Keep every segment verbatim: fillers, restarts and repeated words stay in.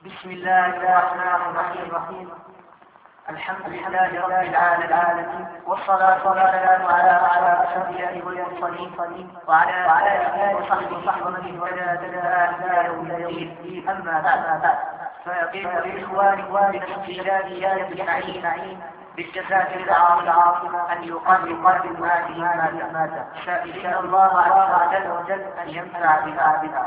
بسم الله الرحمن الرحيم. الحمد لله رب العالمين، والصلاة والسلام على أشرف الأنبياء والمرسلين وعلى آله وصحبه ومن اهتدى يوم الدين. أما بعد، فيقيم الإخوان من استجلاب أجمعين بالجزاء العظيمة أن يقدم هذه المادة، سائلين الله عز وجل أن ينفع بها.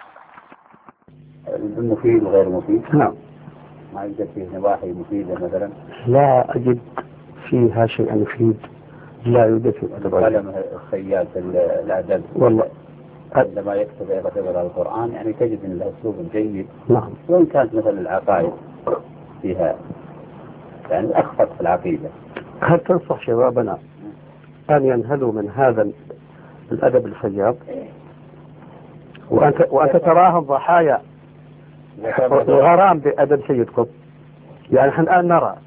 المفيد وغير مفيد؟ نعم. ما يوجد فيه نواحي مفيدة مثلا؟ لا أجد فيها شيئا مفيد، لا يوجد فيه. قلم الخيال في الأدب والله عندما يكتب يكتب القرآن يعني تجد أن له أسلوب جيد. نعم. وإن كانت مثل العقائد فيها يعني أخفت في العقيدة. هل تنصح شبابنا أن ينهلوا من هذا الأدب الخياط وأنت, وأنت تراهم ضحايا الغرام بأدب سيد قطب؟ يعني نحن الآن نرى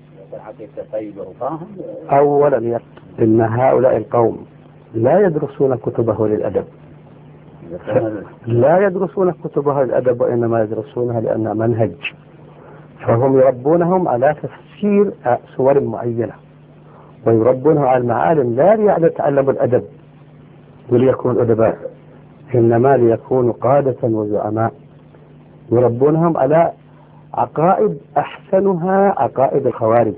أولا إن هؤلاء القوم لا يدرسون كتبه للأدب، لا يدرسون كتبه للأدب، وإنما يدرسونها لأنها منهج، فهم يربونهم على تفسير صور معينة، ويربونهم على المعالم لا ليتعلموا الأدب وليكونوا أدباء، إنما ليكونوا قادة وزعماء. يربونهم على عقائد أحسنها عقائد الخوارج،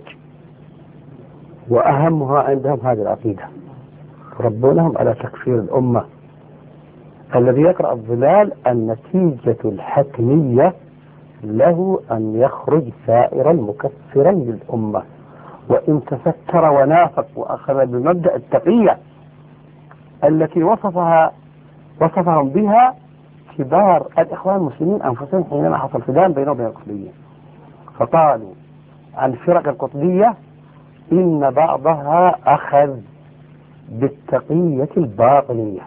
وأهمها عندهم هذه العقيدة. يربونهم على تكفير الأمة. الذي يقرأ الظلال النتيجة الحتمية له أن يخرج سائرا مكفرا للأمة، وإن تفتر ونافق وأخذ بمبدأ التقية التي وصفها وصفهم بها كبار الإخوان المسلمين أنفسهم حينما حصل صدام بينهم وبين القطبية، فقالوا عن فرق القطبية إن بعضها أخذ بالتقية الباطنية.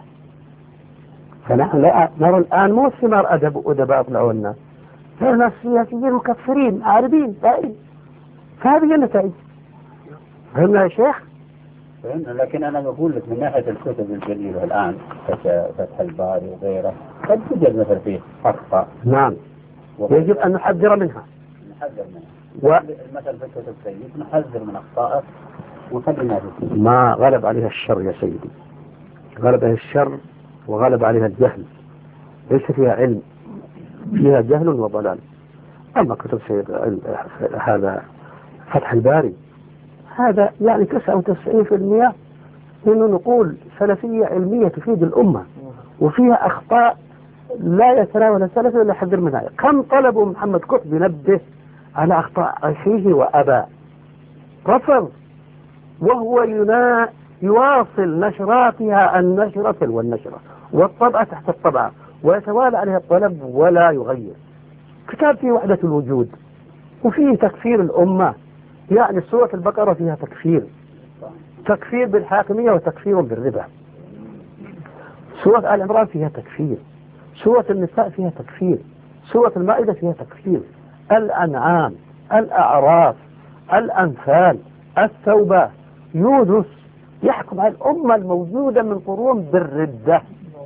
فنحن لا نرى الآن مو ثمار أدب أدباء طلعوا لنا، فالناس سياسيين مكفرين عاربين دائم، فهذه النتائج. فهمنا يا شيخ؟ لكن أنا بقول لك من ناحية الكتب الجديدة الآن فتح الباري وغيره قد توجد مثل فيه أخطاء. نعم، يجب أن نحذر منها. نحذر منها. مثل في الكتب سيد نحذر من أخطائه ونخلينا فيه. ما غلب عليها الشر يا سيدي، غلب عليها الشر وغلب عليها الجهل، ليس فيها علم، فيها جهل وضلال. أما كتب سيد هذا فتح الباري هذا يعني تسعة وتسعين بالمئة إنه نقول سلفية علمية تفيد الأمة، وفيها أخطاء لا يتناول السلف إلا يحذر منها. كم طلبوا محمد قطب ينبه على أخطاء أخيه وأبى، رفض، وهو ينا يواصل نشراتها النشرة والنشرة والطبعة تحت الطبعة، ويتوالى عليها الطلب ولا يغير. كتاب فيه وحدة الوجود وفيه تكفير الأمة، يعني سورة البقرة فيها تكفير، تكفير بالحاكمية وتكفير بالربا. سورة آل عمران فيها تكفير، سورة النساء فيها تكفير، سورة المائدة فيها تكفير، الأنعام، الأعراف، الأنفال، التوبة، يونس، يحكم على الأمة الموجودة من قرون بالردة،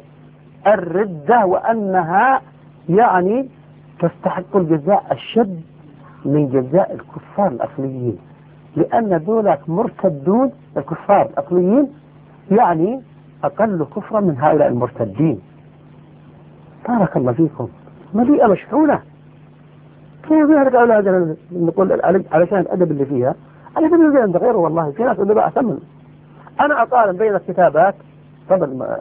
الردة، وأنها يعني تستحق الجزاء الشد من جزاء الكفار الأصليين، لأن دولك مرتدون. الكفار الأصليين يعني أقل كفرا من هؤلاء المرتدين. بارك الله فيكم، مليئة مشحونة. كيف يرجع أولادنا نقول علشان الأدب اللي فيها الأدب اللي عند غيره؟ والله في ناس أدباء أثمن. أنا أطالب بين الكتابات طبعا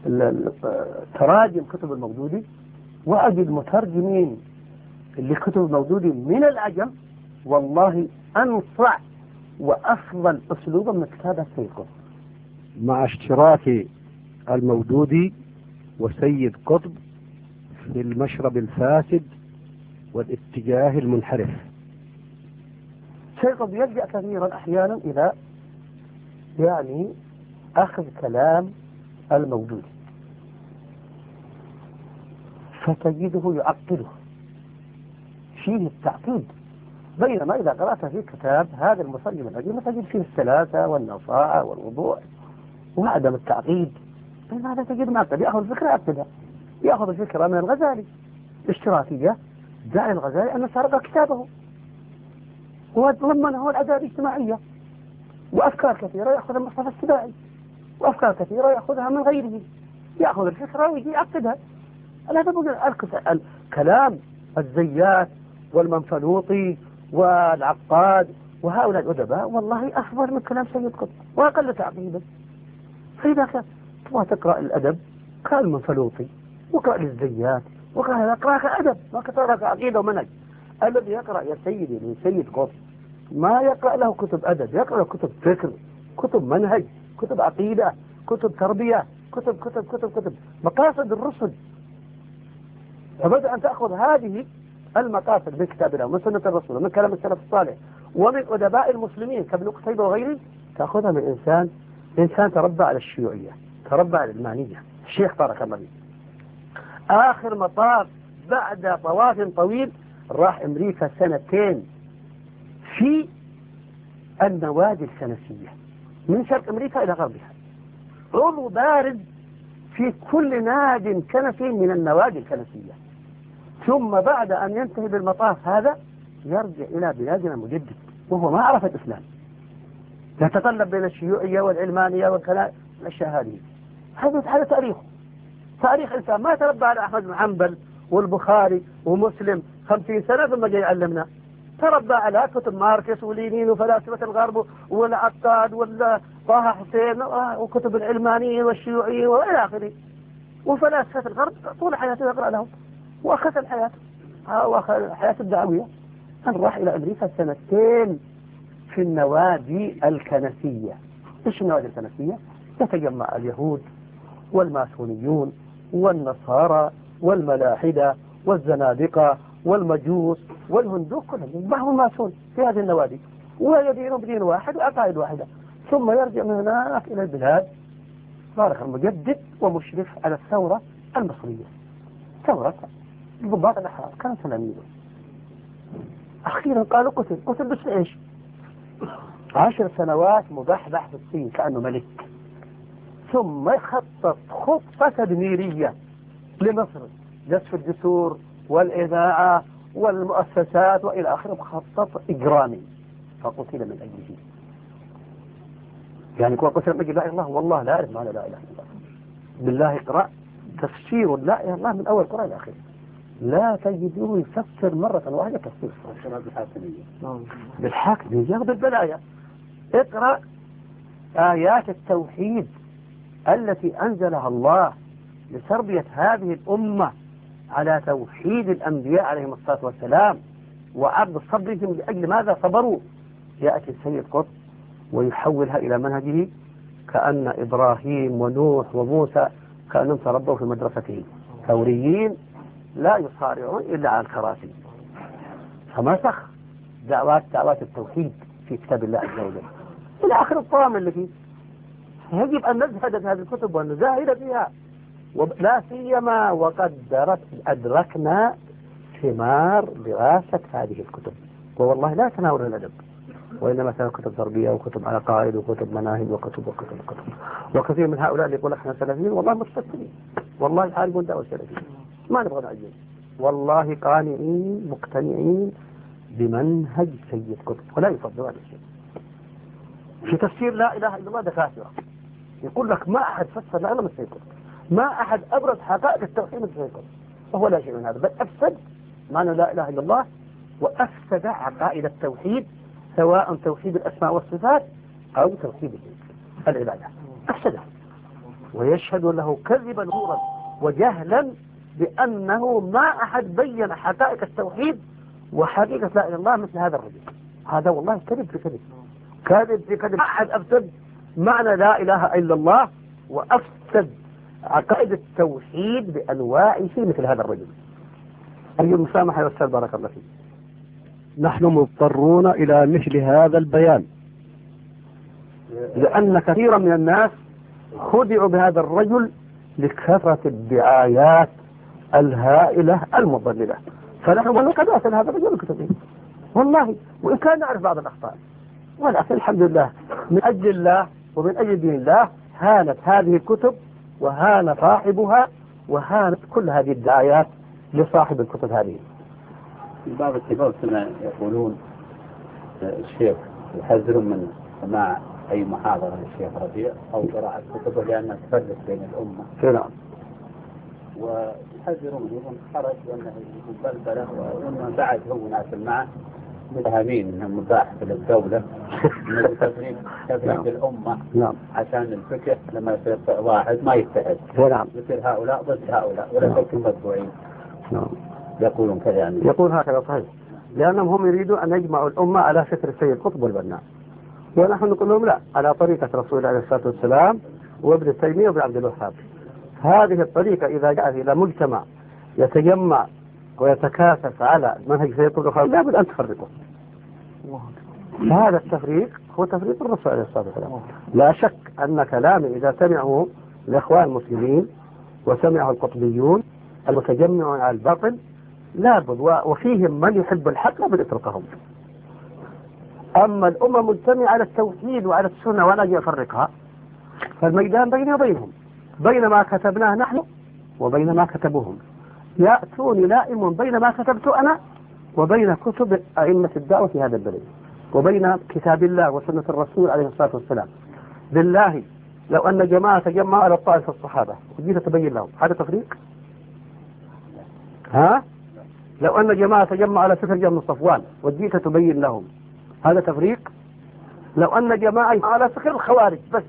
تراجم كتب الموجودي، وأجد مترجمين اللي كتب الموجودي من العجم والله أنصع وأفضل أسلوبا من كتابة سيد قطب، مع اشتراك الموجودي وسيد قطب في المشرب الفاسد والاتجاه المنحرف. سيد قطب يلجأ كثيرا أحيانا إلى يعني أخذ كلام الموجودي فتجده يعقده، فيه التعقيد، بينما إذا قرأت في كتاب هذا المترجم العجيب تجد فيه السلاسة والنصاعة والوضوح وعدم التعقيد. بينما هذا تجد معقد، يأخذ الفكرة يعقدها، يأخذ الفكرة من الغزالي اشتراكية داعي الغزالي أن سرق كتابه وضمنه العدالة الاجتماعية، وأفكار كثيرة يأخذها مصطفى السباعي، وأفكار كثيرة يأخذها من غيره، يأخذ الفكرة ويجي يعقدها. هذا الكلام الزيات والمنفلوطي والعقاد وهؤلاء الأدباء والله أفضل من كلام سيد قطب وأقل تعقيدا. فإذا كان تبغى تقرأ الأدب قال المنفلوطي وقرأ للزيات وقرأ يقرأ كأدب ما كتبها كعقيدة ومنهج. الذي يقرأ يا سيدي من سيد قطب ما يقرأ له كتب أدب، يقرأ له كتب فكر، كتب منهج، كتب عقيدة، كتب تربية، كتب كتب كتب كتب مقاصد الرسل. فبدأ أن تأخذ هذه المقاصد من كتاب الله ومن سنة الرسول ومن كلام السلف الصالح ومن أدباء المسلمين كابن قتيبة وغيره، تأخذها من إنسان إنسان تربى على الشيوعية، تربى على العلمانية، الشيخ بارك الله فيه. آخر مطاف بعد طواف طويل راح أمريكا سنتين في النوادي الكنسية من شرق أمريكا إلى غربها، عضو بارد في كل ناد كنسي من النوادي الكنسية، ثم بعد أن ينتهي بالمطاف هذا يرجع إلى بلادنا مجدد وهو ما عرف الإسلام، يتقلب بين الشيوعية والعلمانية والكلام الأشياء هذه. هذا هذا تاريخه، تاريخ إنسان ما تربى على أحمد بن حنبل والبخاري ومسلم خمسين سنة ثم جاي يعلمنا، تربى على كتب ماركس ولينين وفلاسفة الغرب والعقاد ولا طه حسين وكتب العلمانيين والشيوعيين وإلى آخره، وفلاسفة الغرب طول حياته يقرأ لهم وأخذ الحياة وأخذ الحياة الدعوية. أن راح إلى أمريكا سنتين في النوادي الكنسية. إيش النوادي الكنسية؟ يتجمع اليهود والماسونيون والنصارى والملاحدة والزنادقة والمجوس والهندوك كلهم يجمعهم الماسون في هذه النوادي ويدينون بدين واحد وعقائد واحدة، ثم يرجع من هناك إلى البلاد بارك المجدد ومشرف على الثورة المصرية، ثورة ضباط الأحرار كانوا تلاميذه. أخيرا قالوا قتل قتل بس إيش؟ عشر سنوات مبحبح في الصين كأنه ملك، ثم يخطط خطة تدميرية لمصر، جسف الجسور والإذاعة والمؤسسات وإلى آخره، مخطط إجرامي فقتل من أجله. يعني يقول قتل من أجل لا إله إلا الله، والله لا أعرف معنى لا إله إلا الله. بالله اقرأ تفسير لا إله إلا الله من أول قرآن إلى آخره، لا تجدوه يفسر مرة واحدة تفسير صحيح بالحاكمية بالحاكمية بالبلايا. اقرأ آيات التوحيد التي أنزلها الله لتربية هذه الأمة على توحيد الأنبياء عليهم الصلاة والسلام وعرض صبرهم لأجل ماذا صبروا. يأتي السيد قطب ويحولها إلى منهجه كأن إبراهيم ونوح وموسى كأنهم تربوا في مدرستهم ثوريين لا يصارعون إلا على الكراسي، فمسخ دعوات دعوات التوحيد في كتاب الله عز وجل إلى آخر الطعام اللي فيه. يجب أن نزهد في هذه الكتب ونزاهد فيها، ولا سيما وقد أدركنا ثمار دراسة هذه الكتب. والله لا تناول الأدب، وإنما كانت كتب تربية وكتب عقائد وكتب مناهج وكتب وكتب وكتب. وكثير من هؤلاء اللي يقول احنا سلفيين والله مستسلمين، والله يحاربون دعوة السلفيين، ما نبغى نعجز، والله قانعين مقتنعين بمنهج سيد قطب ولا يفضل هذا الشيء. في تفسير لا إله إلا الله دكاترة يقول لك ما أحد فسر لا إلا من سيد قطب، ما أحد أبرز حقائق التوحيد من سيد قطب، وهو لا شيء من هذا، بل أفسد معنى لا إله إلا الله وأفسد عقائد التوحيد، سواء توحيد الأسماء والصفات أو توحيد العبادة، أفسده. ويشهد له كذبا نورا وجهلا بأنه ما أحد بين حقائق التوحيد وحقيقة لا إله إلا الله مثل هذا الرجل. هذا والله كذب في كذب، كذب في كذب. أحد أفسد معنى لا إله إلا الله وأفسد عقائد التوحيد بأنواعه مثل هذا الرجل. أرجو المسامحة يا أستاذ بارك الله فيك. نحن مضطرون إلى مثل هذا البيان لأن كثيرا من الناس خدعوا بهذا الرجل لكثرة الدعايات الهائلة المضللة، فنحن قد أسأل هذا الرجل الكتبين والله، وإن كان نعرف بعض الأخطاء، ولكن الحمد لله من أجل الله ومن أجل دين الله هانت هذه الكتب وهان صاحبها وهانت كل هذه الدعايات لصاحب الكتب هذه. في باب الكتاب كما يقولون الشيخ يحذرون من سماع أي محاضرة للشيخ ربيع أو قراءة كتبه لأنها تفرق بين الأمة. نعم. ويحذرون منه خرج وأنه بلبلة وأنه بعد هو ناس معه متهمين أنه مباح في الدولة أنه تفريق تفريق الأمة. نعم. عشان الفكر لما يصير واحد ما يتحد. نعم. يصير هؤلاء ضد هؤلاء ولا تكون متبوعين. نعم. يقولون كذا يعني. يقول هكذا صحيح. لأنهم هم يريدون أن يجمعوا الأمة على فكر السيد قطب البنا، ونحن نقول لهم لا، على طريقة رسول الله عليه الصلاة والسلام وابن تيمية وابن عبد الوهاب. هذه الطريقة إذا جاءت إلى مجتمع يتجمع ويتكاتف على منهج سيد قطب الخالد لابد أن تفرقه. هذا التفريق هو تفريق الرسول عليه الصلاة والسلام. لا شك أن كلامي إذا سمعه الإخوان المسلمين وسمعه القطبيون المتجمعون على الباطل لابد، وفيهم من يحب الحق لابد يتركهم. أما الأمة مجتمعة على التوحيد وعلى السنة ولا أجي أفرقها، فالميدان بيني وبينهم، بين ما كتبناه نحن وبين ما كتبوهم. يأتوني لائم بين ما كتبت أنا وبين كتب أئمة الدعوة في هذا البلد وبين كتاب الله وسنة الرسول عليه الصلاة والسلام. بالله لو أن جماعة تجمعوا على الطائفة الصحابة وجيت تبين لهم، هذا تفريق؟ ها؟ لو أن جماعة تجمعوا على سفر جمع صفوان وجيت تبين لهم، هذا تفريق؟ لو أن جماعة على سفر الخوارج بس،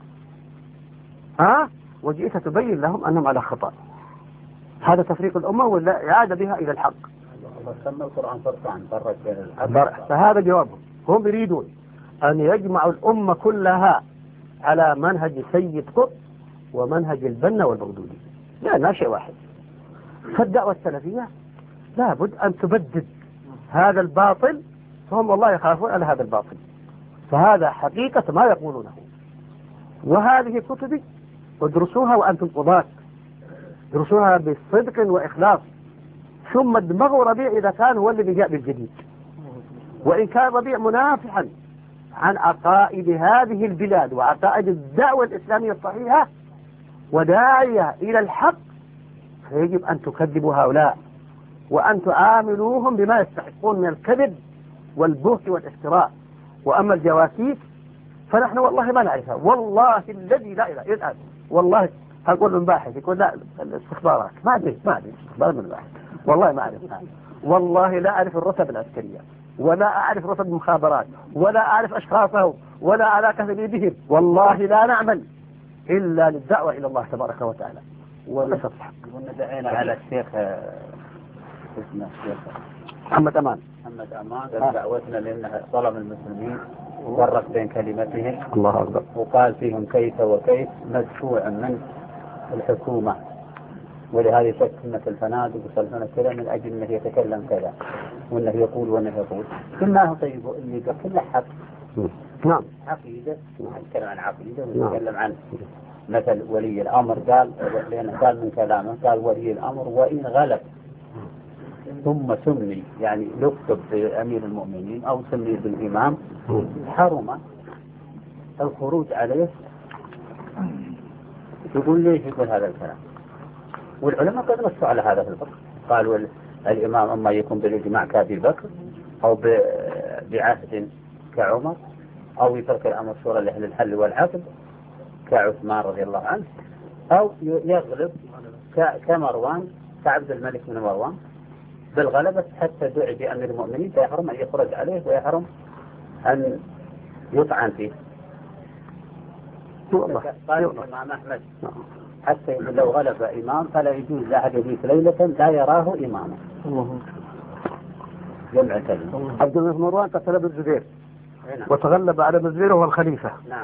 ها؟ وجيت تبين لهم أنهم على خطأ، هذا تفريق الأمة ولا إعادة بها إلى الحق؟ سمى القرآن فرقان فرق بين الحق. فهذا جوابهم. هم يريدون أن يجمعوا الأمة كلها على منهج سيد قطب ومنهج البنا والبغدودي، لا شيء واحد. فالدعوة السلفية لابد أن تبدد هذا الباطل، فهم والله يخافون على هذا الباطل، فهذا حقيقة ما يقولونه. وهذه كتبي ادرسوها وأنتم قضاة، ادرسوها بصدق وإخلاص، ثم ادمغوا ربيع إذا كان هو الذي جاء بالجديد، وإن كان ربيع منافحا عن عقائد هذه البلاد وعقائد الدعوة الإسلامية الصحيحة وداعية إلى الحق، فيجب أن تكذبوا هؤلاء وأن تعاملوهم بما يستحقون من الكذب والبهت والافتراء. وأما الجواسيس فنحن والله ما نعرفها، والله الذي لا إله إلا أنت، والله هقول من باحث يقول لا الاستخبارات ما أدري ما أدري استخبار من باحث، والله ما أعرفها، والله لا أعرف الرتب العسكرية ولا أعرف رتب المخابرات ولا أعرف أشخاصه ولا علاقة لي بهم، والله لا نعمل إلا للدعوة إلى الله تبارك وتعالى وليس الحق. ودعينا على الشيخ اسمه الشيخ محمد أمان محمد أمان قال دعوتنا لأنها ظلم المسلمين وفرق بين كلمتهم، الله أكبر، وقال فيهم كيف وكيف مدفوع من الحكومة، ولهذا يشكل الفنادق وصلنا كذا من أجل أنه يتكلم كذا وأنه يقول وأنه يقول. كنا طيب اللي كله حق. نعم. عقيدة، نتكلم عن عقيدة ونتكلم عن مثل ولي الأمر، قال لأنه قال من كلامه قال ولي الأمر وإن غلب ثم سمي، يعني لقب بأمير المؤمنين أو سمي بالإمام، حرم الخروج عليه. يقول ليش يقول هذا الكلام؟ والعلماء قد نصوا على هذا في الفقه، قالوا الإمام أما يكون بالإجماع كأبي بكر أو بعهد كعمر أو يترك الأمر شورى لأهل الحل والعقد كعثمان رضي الله عنه، أو يغلب كمروان كعبد الملك بن مروان بالغلبة حتى دعي بأمير المؤمنين، فيحرم أن يخرج عليه ويحرم أن يطعن فيه. قال الإمام أحمد حتى لو غلب إمام فلا يجوز لأحد يبيت ليلة لا يراه إماما. جمع كلمة. عبد الله بن مروان قتل ابن الزبير وتغلب على ابن الزبير وهو الخليفة. نعم.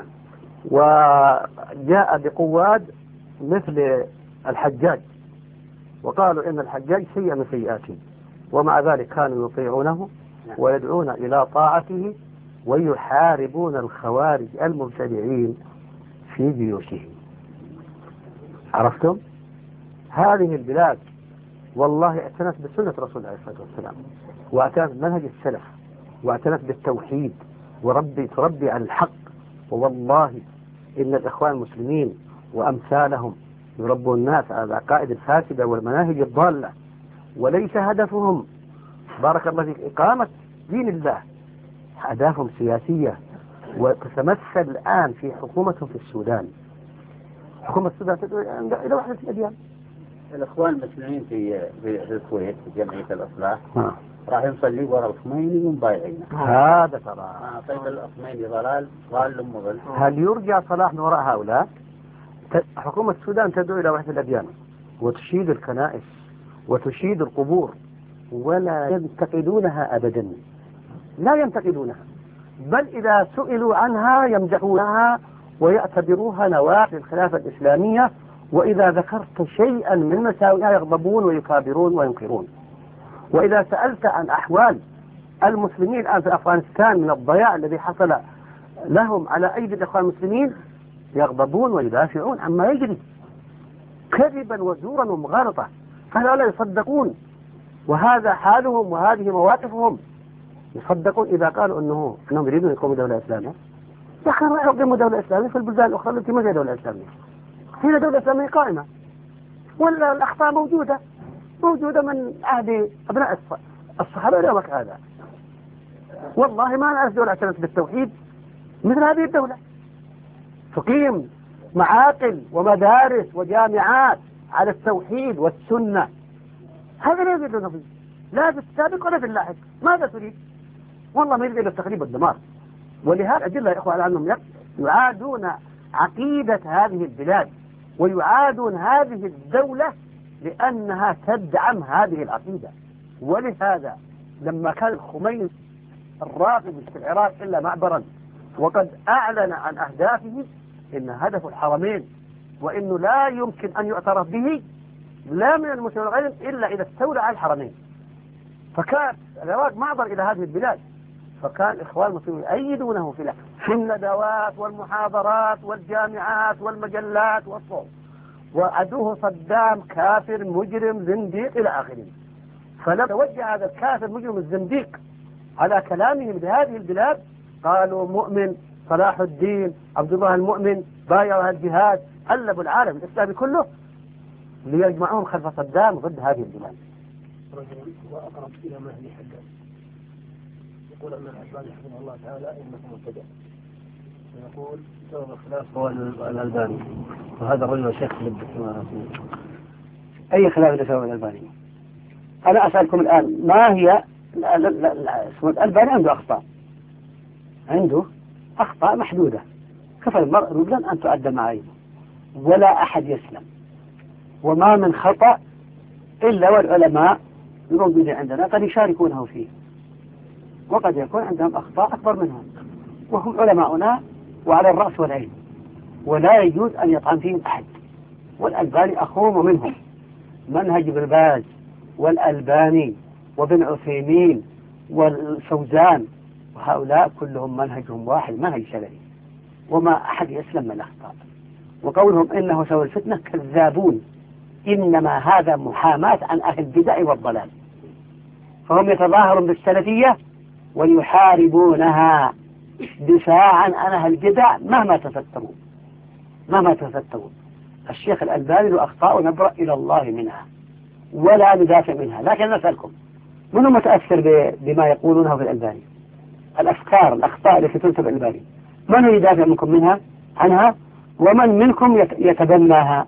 وجاء بقواد مثل الحجاج وقالوا إن الحجاج سيء من سيئاته، ومع ذلك كانوا يطيعونه ويدعون إلى طاعته ويحاربون الخوارج المبتدعين في جيوشهم. عرفتم؟ هذه البلاد والله اعتنت بسنة رسول الله صلى الله عليه وسلم، واعتنت بمنهج السلف، واعتنت بالتوحيد، وربي تربي على الحق. ووالله إن الإخوان المسلمين وأمثالهم يربوا الناس على العقائد الفاسدة والمناهج الضالة، وليس هدفهم بارك الله فيك، إقامة دين الله أهدافهم سياسية، وتتمثل الآن في حكومتهم في السودان. حكومة السودان تدعو إلى وحدة الأديان. الإخوان المسلمين في في الكويت في جمعية الإصلاح آه. راح يصلي وراء الخميني ومبايعينه. هذا ترى آه طيب الخميني ضلال ضال مضل. هل يرجع صلاح من وراء هؤلاء؟ حكومة السودان تدعو إلى وحدة الأديان وتشيد الكنائس وتشيد القبور، ولا ينتقدونها أبدا، لا ينتقدونها، بل إذا سئلوا عنها يمدحونها ويعتبروها نواة للخلافة الإسلامية، وإذا ذكرت شيئا من مساوئها يغضبون ويكابرون وينكرون. وإذا سألت عن أحوال المسلمين الآن في أفغانستان من الضياع الذي حصل لهم على أيدي الإخوان المسلمين يغضبون ويدافعون عما يجري كذبا وزورا ومغالطة، فهؤلاء يصدقون، وهذا حالهم وهذه مواقفهم. يصدقون إذا قالوا أنه أنهم يريدون يقوموا دولة إسلامية. يا أخي راح يقوموا دولة إسلامية في البلدان الأخرى التي ما فيها دولة إسلامية، هنا دولة إسلامية قائمة، ولا الأخطاء موجودة موجودة من عهد أبناء الصحابة إلى وقت هذا. والله ما نعرف دولة اعتنت بالتوحيد مثل هذه الدولة، تقيم معاقل ومدارس وجامعات على التوحيد والسنة. هذا لا يريدون فيه، لا في السابق ولا في اللاحق. ماذا تريد؟ والله ما يريد إلا التخريب والدمار. ولهذا أدلة يا إخوة على أنهم يعادون عقيدة هذه البلاد ويعادون هذه الدولة لأنها تدعم هذه العقيدة. ولهذا لما كان الخميني الراغب في العراق إلا معبرا وقد أعلن عن أهدافه إن هدف الحرمين، وإنه لا يمكن أن يعترف به لا من المسلمين الغير إلا إذا استولى على الحرمين، فكان العراق معبر إلى هذه البلاد. فكان الإخوان المسلمين يؤيدونه في في الندوات والمحاضرات والجامعات والمجلات والصوت، وعدوه صدام كافر مجرم زنديق إلى آخره. فلما توجه هذا الكافر مجرم الزنديق على كلامهم لهذه البلاد قالوا مؤمن صلاح الدين عبد الله المؤمن بايعوا الجهاد، قلبوا العالم الإسلامي كله ليجمعوهم خلف صدام ضد هذه البلاد. رجل وأقرب إلى مهدي حقا يقول أن الألباني حفظه الله تعالى إنه مبتدع، ويقول سبب الخلاف هو الألباني، وهذا الرجل شيخ بالدكتور. أي خلاف لسبب الألباني؟ أنا أسألكم الآن ما هي الألباني؟ عنده أخطاء، عنده أخطاء محدودة، كفى المرء رجلا أن تؤدى معه، ولا أحد يسلم، وما من خطأ إلا والعلماء الموجودين عندنا قد يشاركونه فيه، وقد يكون عندهم أخطاء أكبر منهم، وهم علماؤنا وعلى الرأس والعين، ولا يجوز أن يطعن فيهم أحد. والألباني أخوهم منهم، منهج ابن باز والألباني وابن عثيمين والفوزان، وهؤلاء كلهم منهجهم واحد، منهج سلفي، وما أحد يسلم من الأخطاء. وقولهم إنه سوى الفتنة كذابون، إنما هذا محاماة عن أهل البدع والضلال، فهم يتظاهرون بالسلفية ويحاربونها دفاعا عن أهل البدع مهما تفتروا مهما تفتروا. الشيخ الألباني له أخطاء ونبرأ إلى الله منها ولا ندافع منها، لكن نسألكم من متأثر بما يقولونه في الألباني؟ الأفكار الأخطاء التي تنسب الألباني من يدافع منكم منها عنها؟ ومن منكم يتبناها؟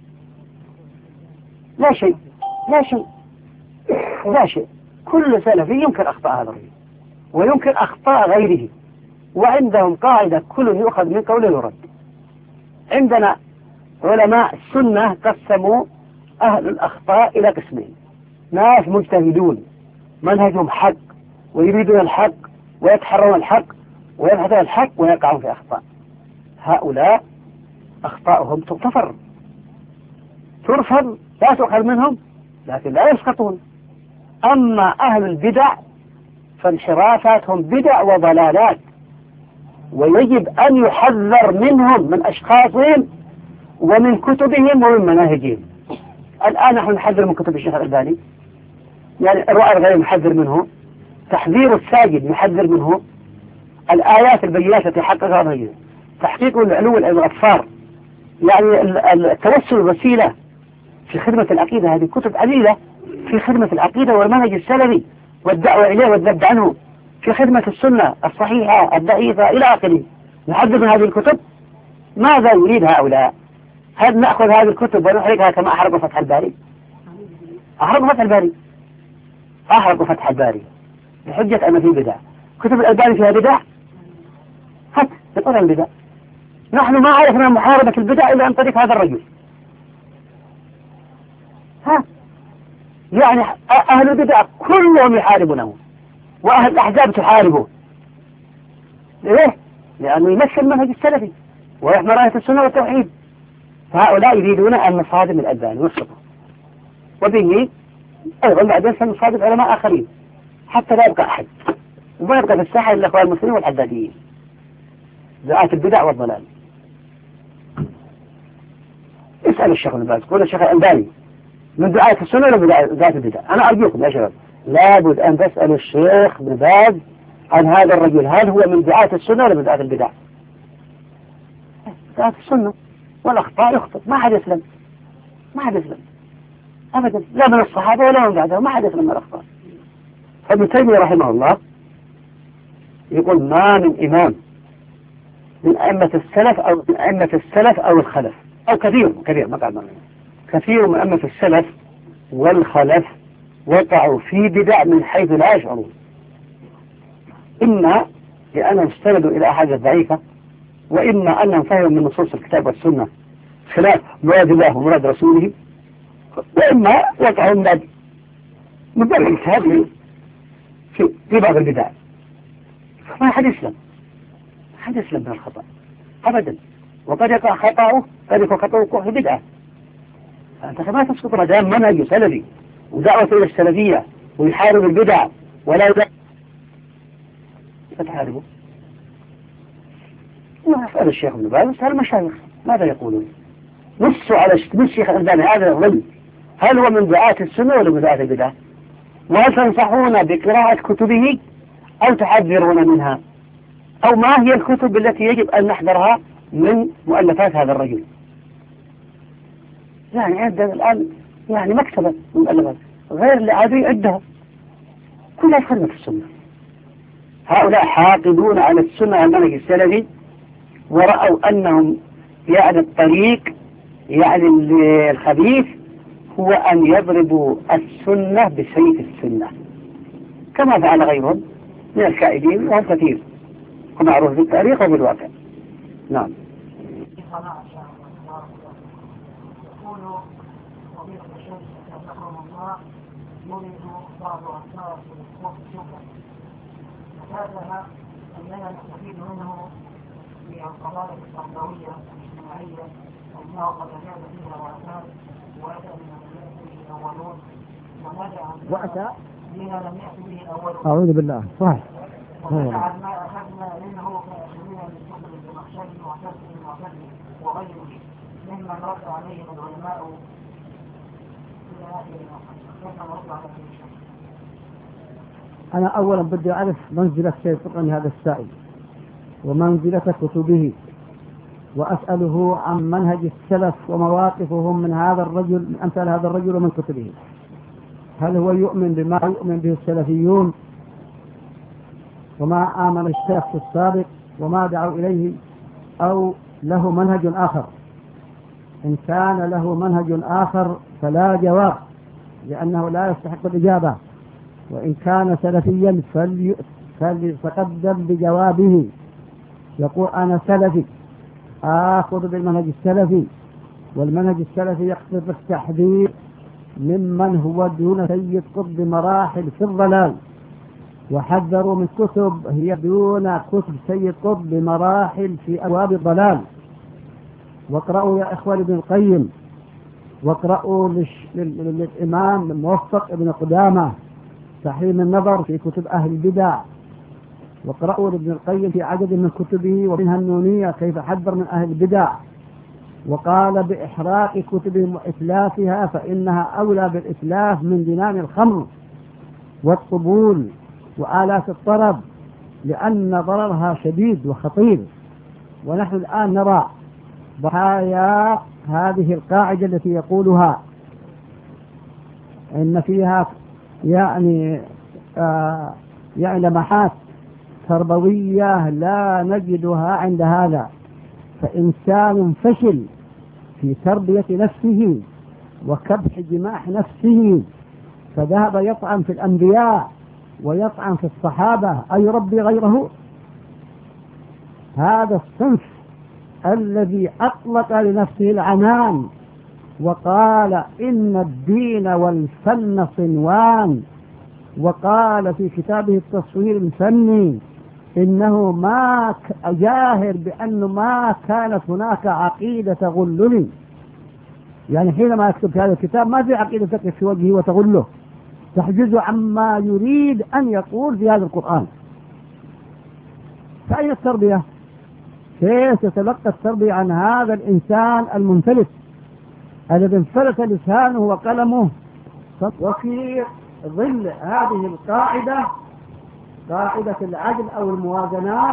لا شيء لا شيء لا شيء. كل سلفي ينكر أخطاء هذا الرجل وينكر أخطاء غيره، وعندهم قاعدة كل يؤخذ من قوله يرد. عندنا علماء السنة قسموا أهل الأخطاء إلى قسمين: ناس مجتهدون منهجهم حق ويريدون الحق ويتحرون الحق ويبحثون الحق ويقعون في أخطاء، هؤلاء أخطاءهم تغتفر ترفض لا تؤخذ منهم، لكن لا يسقطون. أما أهل البدع فانحرافاتهم بدع وضلالات، ويجب أن يحذر منهم، من أشخاصهم ومن كتبهم ومن مناهجهم. الآن نحن نحذر من كتب الشيخ الألباني، يعني الرؤى الغير نحذر منه، تحذير الساجد نحذر منه، الآيات البينات التي حققها الرجل، تحقيق العلو الأبصار، يعني التوسل الوسيلة في خدمة العقيدة، هذه كتب عديدة في خدمة العقيدة والمنهج السلفي، والدعوة إليه والذب عنه في خدمة السنة الصحيحة الضعيفة إلى آخره. نحذر من هذه الكتب. ماذا يريد هؤلاء؟ هل نأخذ هذه الكتب ونحرقها كما أحرقوا فتح الباري؟ أحرقوا فتح الباري أحرقوا فتح الباري بحجة أن فيه بدع. كتب الألباني فيها بدع؟ هات يقول البدع. نحن ما عرفنا محاربة البدع إلا عن طريق هذا الرجل. ها يعني أهل البدع كلهم يحاربونه، وأهل الأحزاب تحاربه. ليه؟ لأنه يمثل منهج السلفي ويحمل راية السنة والتوحيد. فهؤلاء يريدون أن نصادم الألباني والصبر، وبه أيضا بعدين سنصادم علماء آخرين حتى لا يبقى أحد، وما يبقى في الساحة إلا الأخوان المسلمين والحداديين دعاة البدع والضلال. اسأل الشيخ ابن باز، قول الشيخ الألباني من دعاة السنة ولا من دعاة البدع؟ أنا أرجوكم يا شباب لابد أن تسألوا الشيخ ابن باز عن هذا الرجل، هل هو من دعاة السنة ولا من دعاة البدع؟ دعاة السنة، والأخطاء يخطئ، ما حد يسلم، ما حد يسلم أبدا، لا من الصحابة ولا من بعدهم، ما حد يسلم من الأخطاء. فابن تيمية رحمه الله يقول ما من إمام من أئمة السلف أو من أئمة السلف أو الخلف أو كثير كثير ما قال كثير من أئمة السلف والخلف وقعوا في بدع من حيث لا يشعرون، إما لأنهم استندوا إلى أحاديث ضعيفة، وإما أنهم فهموا من نصوص الكتاب والسنة خلاف مراد الله ومراد رسوله، وإما وقعوا من بعد من باب الاجتهاد في في بعض البدع. ما حد يسلم، ما حد يسلم من الخطأ أبدا، وقد يقع خطأه قد يكون خطأه في بدعة. فأنت ما تسقط ما دام منهج سلفي ودعوة إلى السلفية ويحارب البدع ولا يدع فتحاربه. وأسأل الشيخ ابن باز وأسأل المشايخ ماذا يقولون. نصوا على الشيخ الألباني هذا الرجل هل هو من دعاة السنة ولا من دعاة البدع؟ وهل تنصحون بقراءة كتبه أو تحذرون منها؟ أو ما هي الكتب التي يجب أن نحذرها من مؤلفات هذا الرجل؟ يعني عندنا الآن يعني مكتبة من مؤلفات غير اللي عادي عدها كلها خدمة السنة. هؤلاء حاقدون على السنة والمنهج السلفي، ورأوا أنهم يعني الطريق يعني الخبيث هو أن يضربوا السنة بسيف السنة كما فعل غيرهم من الكائدين، وهم كثير ومعروف بالتاريخ وبالواقع. نعم. هذا أننا نستفيد منه في القضايا التربوية الاجتماعية أنها قد كان فيها وأتى وأتى من لم يأتي به الأولون وأتى بما لم يأتي به الأولون. أعوذ بالله صحيح. ونجعل ما أخذنا منه كأخذنا من كتب الزمخشري وكتب المعتزلي وغيره ممن رد عليهم العلماء إلى آخر كيف نرد على كل شيء. أنا أولا بدي أعرف منزلة سيد قطني هذا السائل ومنزلة كتبه، وأسأله عن منهج السلف ومواقفهم من هذا الرجل من أمثال هذا الرجل ومن كتبه. هل هو يؤمن بما يؤمن به السلفيون وما آمن الشيخ السابق وما دعوا إليه، أو له منهج آخر؟ إن كان له منهج آخر فلا جواب لأنه لا يستحق الإجابة، وإن كان سلفيا فليتقدم بجوابه يقول أنا سلفي آخذ بالمنهج السلفي، والمنهج السلفي يقصد التحذير ممن هو دون سيد قطب مراحل في الضلال، وحذروا من كتب هي دون كتب سيد قطب مراحل في أبواب الضلال. واقرأوا يا إخوان ابن القيم، واقرأوا للإمام الموفق ابن قدامة تحريم النظر في كتب أهل البدع، واقرأوا لابن القيم في عدد من كتبه ومنها النونية كيف حذر من أهل البدع، وقال بإحراق كتبهم وإتلافها فإنها أولى بالإتلاف من دنان الخمر والطبول وآلات الطرب لأن ضررها شديد وخطير. ونحن الآن نرى ضحايا هذه القاعدة التي يقولها إن فيها يعني آه يعني لمحات تربوية لا نجدها عند هذا. فإنسان فشل في تربية نفسه وكبح جماح نفسه، فذهب يطعن في الأنبياء ويطعن في الصحابة أي ربي غيره. هذا الصنف الذي أطلق لنفسه العنان وقال إن الدين والفن صنوان، وقال في كتابه التصوير الفني إنه ما جاهر بأنه ما كانت هناك عقيدة تغلني. يعني حينما يكتب في هذا الكتاب ما في عقيدة تقف في وجهه وتغله، تحجزه عما يريد أن يقول في هذا القرآن. فأين التربية؟ كيف تتلقى التربية عن هذا الإنسان المنفلت الذي انفلت لسانه وقلمه؟ وفي ظل هذه القاعدة، قاعدة العدل أو الموازنات،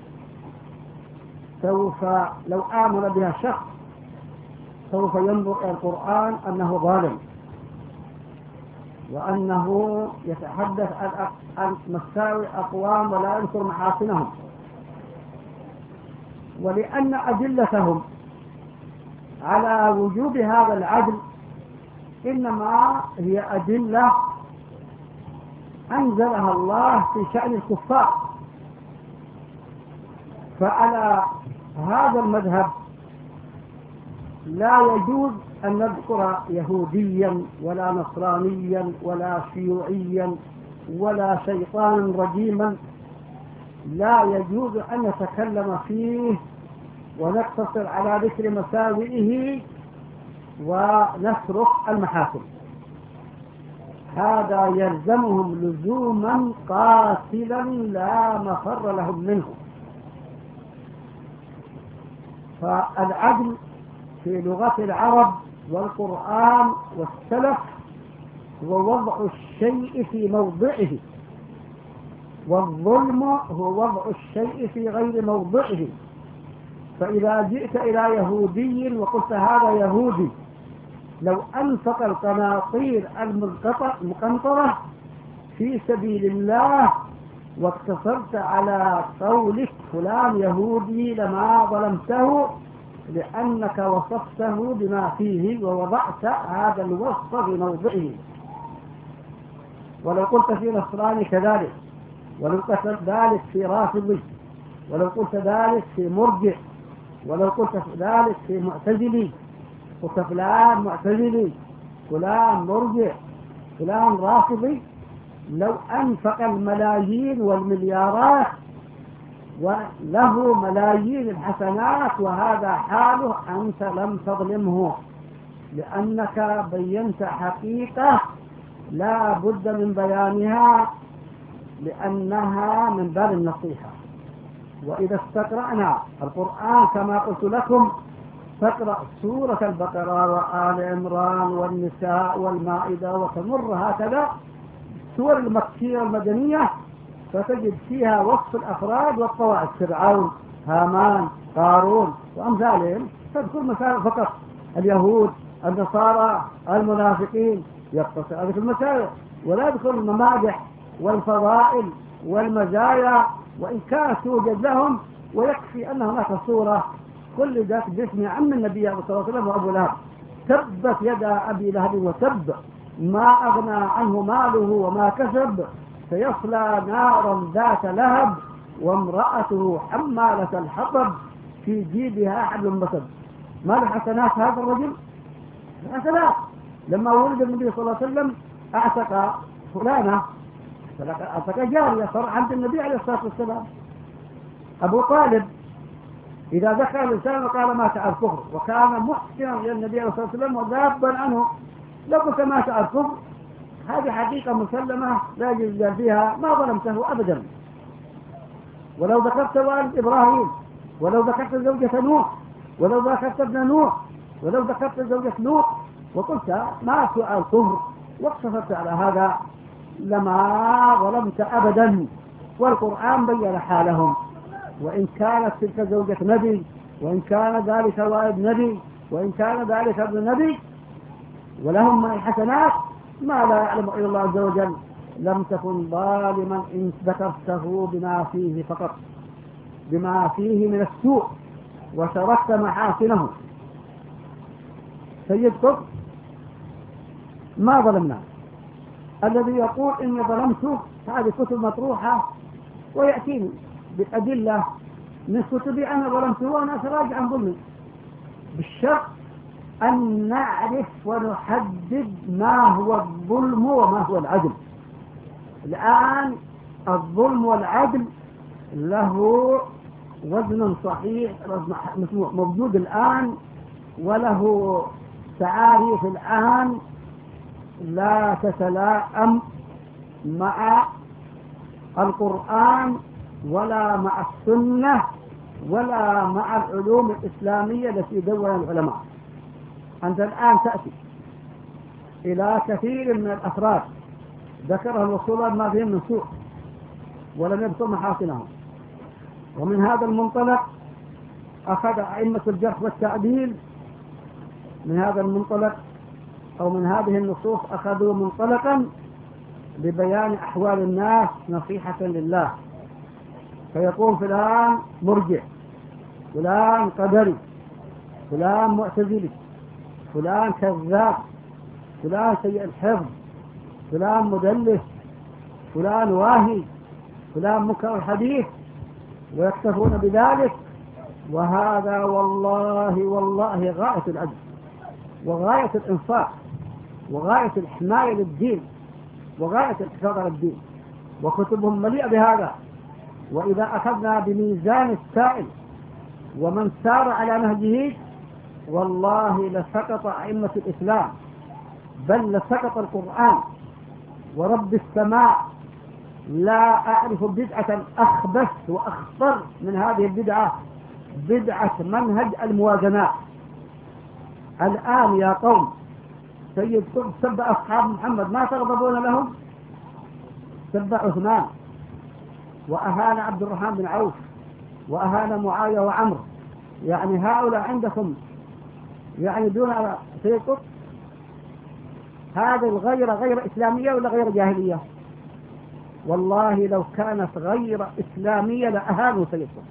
سوف لو آمن بها شخص سوف ينظر إلى القرآن أنه ظالم، وأنه يتحدث عن مساوئ أقوام ولا يذكر محاسنهم، ولأن أدلتهم على وجوب هذا العدل إنما هي أدلة أنزلها الله في شأن الكفار. فعلى هذا المذهب لا يجوز أن نذكر يهوديا ولا نصرانيا ولا شيوعيا ولا شيطانا رجيما، لا يجوز أن نتكلم فيه ونقتصر على ذكر مساوئه ونترك المحاسن. هذا يلزمهم لزوما قاتلا لا مفر لهم منه. فالعدل في لغة العرب والقرآن والسلف هو وضع الشيء في موضعه، والظلم هو وضع الشيء في غير موضعه. فإذا جئت إلى يهودي وقلت هذا يهودي لو أنفق القناطير المقنطرة في سبيل الله واقتصرت على قولك فلان يهودي لما ظلمته، لأنك وصفته بما فيه ووضعت هذا الوصف في موضعه. ولو قلت في نصراني كذلك، ولو قلت ذلك في رافضي، ولو قلت ذلك في مرجع، ولو قلت ذلك في معتزلي، قلت فلان معتزلي، فلان مرجع، فلان رافضي، لو أنفق الملايين والمليارات وله ملايين الحسنات وهذا حاله، أنت لم تظلمه، لأنك بينت حقيقة لا بد من بيانها لأنها من باب النصيحة. وإذا استقرأنا القرآن كما قلت لكم، تقرأ سورة البقرة وآل عمران والنساء والمائدة وتمر هكذا السور المكية والمدنية، فتجد فيها وصف الأفراد والطوائف، فرعون، هامان، قارون وأمثالهم، تذكر مسائل فقط، اليهود، النصارى، المنافقين، يقتصر هذه المسائل ولا يذكر الممادح والفضائل والمزايا، وإن كانت توجد لهم. ويكفي أن هناك صورة كل ذات باسم عم النبي صلى الله عليه وسلم وأبو لهب، تبت يدا أبي لهب وتب، ما أغنى عنه ماله وما كسب، سيصلى نارا ذات لهب وامرأته حمالة الحطب في جيبها حبل مسد. ما الحسنات هذا الرجل؟ الحسنات لما ولد النبي صلى الله عليه وسلم اعتق فلانة، اعتق جارية صار عند النبي عليه الصلاة والسلام. أبو طالب إذا دخل الإنسان وقال مات على الكفر وكان محسنا إلى النبي عليه الصلاة والسلام وذابا عنه، لو قلت مات على الكفر هذه حقيقة مسلمة لا يجوز فيها، ما ظلمته أبدا. ولو ذكرت والد إبراهيم، ولو ذكرت زوجة نوح، ولو ذكرت ابن نوح، ولو ذكرت زوجة لوط وقلت ماتوا على الكفر واقتصرت على هذا، لما ظلمت أبدا. والقرآن بين حالهم، وإن كانت تلك زوجة نبي، وإن كان ذلك والد نبي، وإن كان ذلك ابن نبي، ولهم من الحسنات ما لا يعلم إلا الله عز وجل، لم تكن ظالما إن ذكرته بما فيه فقط، بما فيه من السوء وتركت محاسنه. سيد قطب ما ظلمنا. الذي يقول إني ظلمته هذه كتب مطروحة ويأتيني بالأدلة من كتبي أنا ظلمته وأنا أتراجع عن ظلمي، بالشرط أن نعرف ونحدد ما هو الظلم وما هو العدل. الآن الظلم والعدل له وزن صحيح موجود الآن، وله تعاريف الآن لا تتلائم مع القرآن ولا مع السنة ولا مع العلوم الإسلامية التي دونها العلماء. أنت الآن تأتي إلى كثير من الأفراد ذكرها الوصول ما فيهم من سوء ولم يذكر محاسنهم، ومن هذا المنطلق أخذ أئمة الجرح والتعديل من هذا المنطلق أو من هذه النصوص أخذوا منطلقا لبيان أحوال الناس نصيحة لله، فيقول فلان مرجع، فلان قدري، فلان معتزلي، فلان كذاب، فلان سيء الحفظ، فلان مدلس، فلان واهي، فلان منكر الحديث، ويكتفون بذلك. وهذا والله والله غاية العدل وغاية الإنصاف وغاية الحماية للدين وغاية الحفاظ على الدين، وكتبهم مليئة بهذا. وإذا أخذنا بميزان السائل ومن سار على نهجه والله لسقط أئمة الإسلام، بل لسقط القرآن ورب السماء. لا أعرف بدعة أخبث وأخطر من هذه البدعة، بدعة منهج الموازنات. الآن يا قوم سيد قطب سب أصحاب محمد ما تغضبون لهم؟ سب عثمان وأهان عبد الرحمن بن عوف وأهان معاوية وعمر، يعني هؤلاء عندكم يعني دون سيد قطب؟ هذه الغيرة غير إسلامية ولا غير جاهلية؟ والله لو كانت غير إسلامية لأهانوا سيد قطب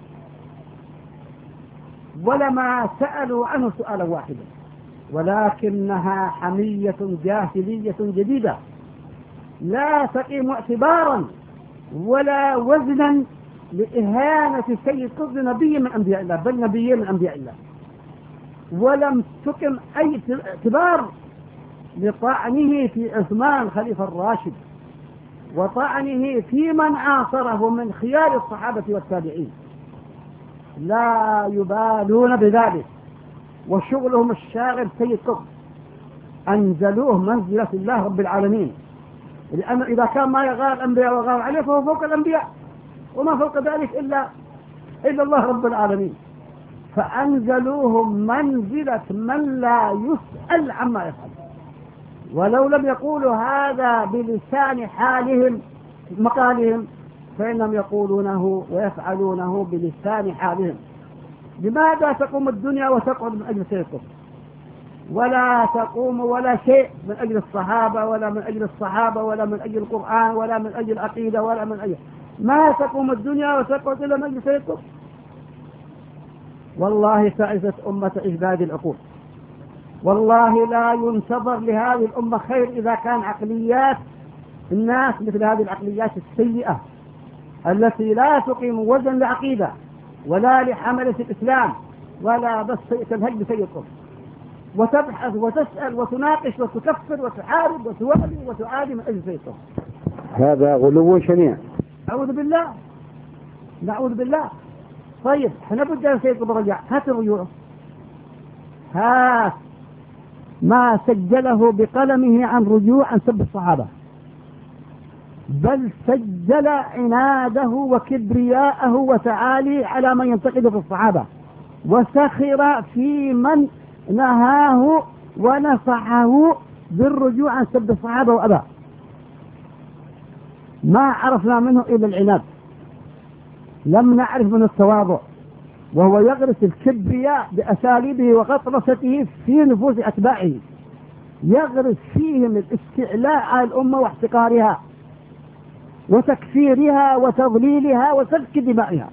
ولما سألوا عنه سؤالا واحدا، ولكنها حمية جاهلية جديدة لا تقيم اعتبارا ولا وزنا لإهانة سيد قطب نبي من أنبياء الله، بل نبي من أنبياء الله، ولم تقم أي اعتبار لطعنه في عثمان خليفة الراشد وطعنه في من عاصره من خيار الصحابة والتابعين. لا يبالون بذلك، وشغلهم الشاغل سيد قطب أنزلوه منزلة الله رب العالمين، لأن إذا كان ما يغار الأنبياء وغار عليه فهو فوق الأنبياء، وما فوق ذلك إلا إلا الله رب العالمين، فأنزلوهم منزلة من لا يسأل عما يفعل. ولو لم يقولوا هذا بلسان حالهم مقالهم فإنهم يقولونه ويفعلونه بلسان حالهم. لماذا تقوم الدنيا وتقعد من أجل سيد قطب؟ ولا تقوم ولا شيء من أجل الصحابة ولا من أجل الصحابة ولا من أجل القرآن ولا من أجل العقيدة ولا من أجل، ما تقوم الدنيا وتقعد إلا من أجل سيد قطب. والله تعزت أمة إجداد العقول، والله لا ينتظر لهذه الأمة خير إذا كان عقليات الناس مثل هذه العقليات السيئة التي لا تقيم وزن لعقيدة ولا لحملة الإسلام ولا بس تنهج بسيد قطب، وتبحث وتسأل وتناقش وتكفر وتحارب وتوالي وتعادي من أجل سيد قطب. هذا غلو شنيع. أعوذ بالله، نعوذ بالله. طيب احنا بدنا سيد قطب رجع، هات الرجوع، هات ما سجله بقلمه عن رجوع عن سب الصحابة، بل سجل عناده وكبرياءه وتعالي على من ينتقد في الصحابة، وسخر في من نهاه ونصحه بالرجوع عن سب الصحابة وأباه. ما عرفنا منه إلا العناد، لم نعرف من التواضع، وهو يغرس الكبرياء بأساليبه وغطرسته في نفوس أتباعه، يغرس فيهم الاستعلاء على الأمة واحتقارها وتكفيرها وتضليلها وسفك دمائها.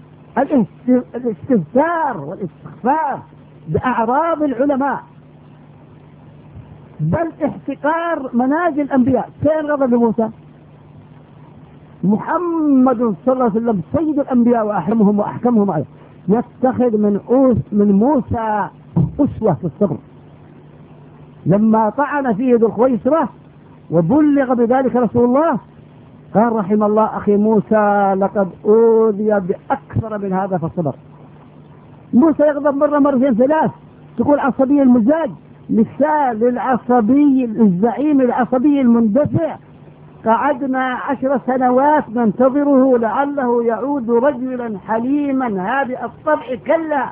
الاستهتار والاستخفاف بأعراض العلماء، بل احتقار منازل الأنبياء. كان غضب موسى؟ محمد صلى الله عليه وسلم سيد الأنبياء وأحرمهم وأحكمهم عليه، يتخذ من أوس من موسى أسوة في الصبر. لما طعن فيه ذو الخويصرة وبلغ بذلك رسول الله قال رحم الله أخي موسى لقد أوذي بأكثر من هذا فالصبر. موسى يغضب مرة مرتين ثلاث، تقول عصبي المزاج، مثال للعصبي الزعيم العصبي المندفع. قعدنا عشر سنوات ننتظره لعله يعود رجلا حليما هادئ الطبع، كلا،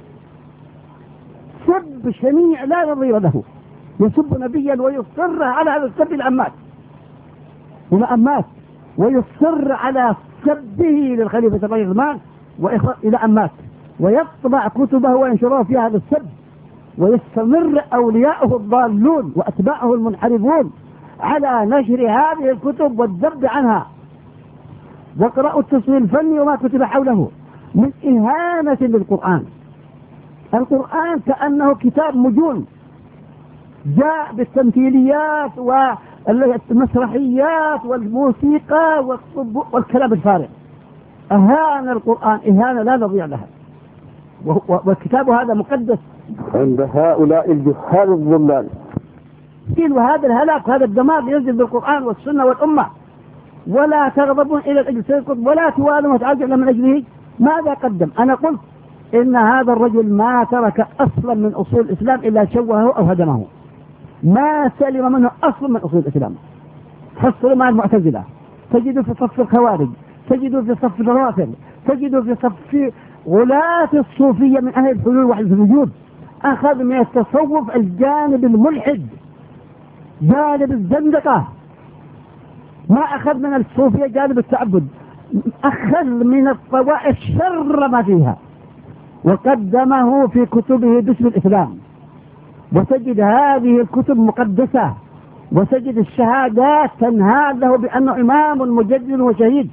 سب شنيع لا نظير له، يسب نبيا ويصر على هذا السب الأمات الأمات ويصر على سبه للخليفة الرحمن إلى أمات، ويطبع كتبه وينشره في هذا السب، ويستمر أولياؤه الضالون وأتباعه المنحرفون على نشر هذه الكتب والذب عنها. واقرأوا التصوير الفني وما كتب حوله من إهانة للقرآن. القرآن كأنه كتاب مجون جاء بالتمثيليات والمسرحيات والموسيقى والكلام الفارغ. أهان القرآن إهانة لا نضيع لها، والكتاب هذا مقدس عند هؤلاء الجهال الضلال. وهذا الهلاك وهذا الدمار ينزل بالقرآن والسنة والأمة. ولا تغضبون إلى الأجل سيكون ولا توالوا وتعجلوا من أجله. ماذا قدم؟ أنا قلت إن هذا الرجل ما ترك أصلا من أصول الإسلام إلا شوهه أو هدمه، ما سلم منه أصلا من أصول الإسلام. حصلوا مع المعتزلة، تجدوا في صف الخوارج، تجدوا في صف الروافض، تجدوا في صف غلاة الصوفية من أهل الحلول وحدة الوجود. أخذ من التصوف الجانب الملحد، جانب الزندقة، ما أخذ من الصوفية جانب التعبد، أخذ من الطوائف شر ما فيها وقدمه في كتبه باسم الإسلام. وتجد هذه الكتب مقدسة، وتجد الشهادات تنهى له بأنه إمام مجدد وشهيد،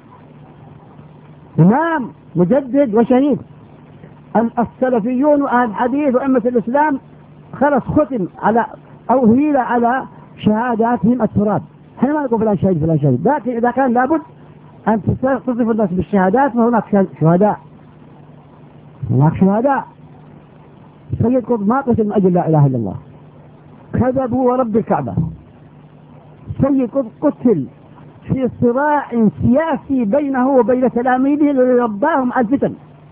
إمام مجدد وشهيد. السلفيون وأهل الحديث وأئمة الإسلام خلص ختم على أو هيل على شهاداتهم التراب. احنا ما نقول فلان شهيد فلان شهيد، لكن إذا كان لابد أن تصف الناس بالشهادات فهناك شهداء، هناك شهداء. سيد قطب ما قتل من أجل لا إله إلا الله، كذبوا ورب الكعبة. سيد قطب قتل في صراع سياسي بينه وبين تلاميذه الذين رباهم على الفتن،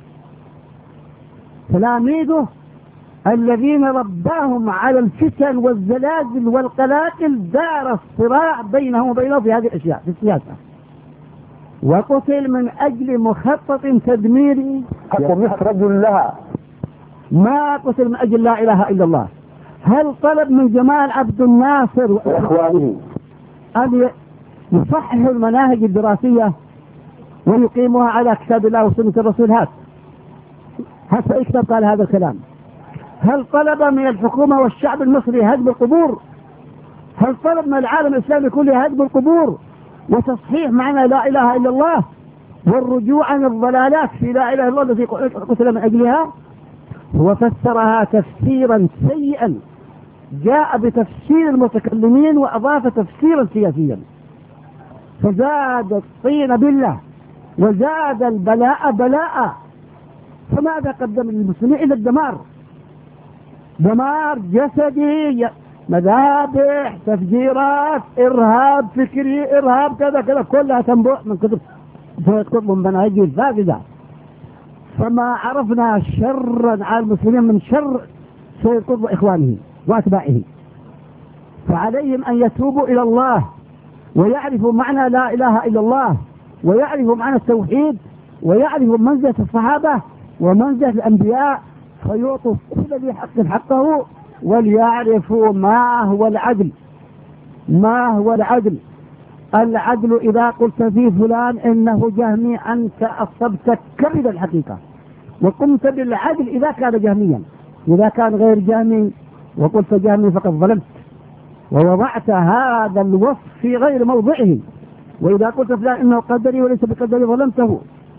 تلاميذه الذين رباهم على الفتن والزلازل والقلاقل، دار الصراع بينهم وبينه في هذه الأشياء في السياسة. وقتل من أجل مخطط تدميري يخرج لها، ما قتل من أجل لا إله إلا الله. هل طلب من جمال عبد الناصر وإخوانه أن يصححوا المناهج الدراسية ويقيموها على كتاب الله وسنة الرسول؟ هات هات أي كتاب قال هذا الكلام؟ هل طلب من الحكومة والشعب المصري هدم القبور؟ هل طلب من العالم الإسلامي كله هدم القبور وتصحيح معنى لا إله إلا الله والرجوع عن الضلالات في لا إله إلا الله التي قتل من أجلها؟ هو فسرها تفسيرا سيئا، جاء بتفسير المتكلمين وأضاف تفسيرا سياسيا، فزاد الطين بالله وزاد البلاء بلاء. فماذا قدم للمسلمين إلا الدمار، دمار جسدي، مذابح، تفجيرات، إرهاب فكري، إرهاب كذا كذا، كلها تنبع من كتب كتب من مناهج الفاسدة. فما عرفنا شرا على المسلمين من شر سيد قطب وإخوانه وأتباعه. فعليهم أن يتوبوا إلى الله ويعرفوا معنى لا إله إلا الله، ويعرفوا معنى التوحيد، ويعرفوا منزلة الصحابة ومنزلة الأنبياء، فيعطوا كل ذي حق حقه، وليعرفوا ما هو العدل. ما هو العدل؟ العدل إذا قلت في فلان إنه جهمي أنت أصبت كبد الحقيقة، وقمت بالعدل إذا كان جهميا. إذا كان غير جهمي وقلت جهمي فقد ظلمت، ووضعت هذا الوصف في غير موضعه. وإذا قلت فلان إنه قدري وليس بقدري ظلمته.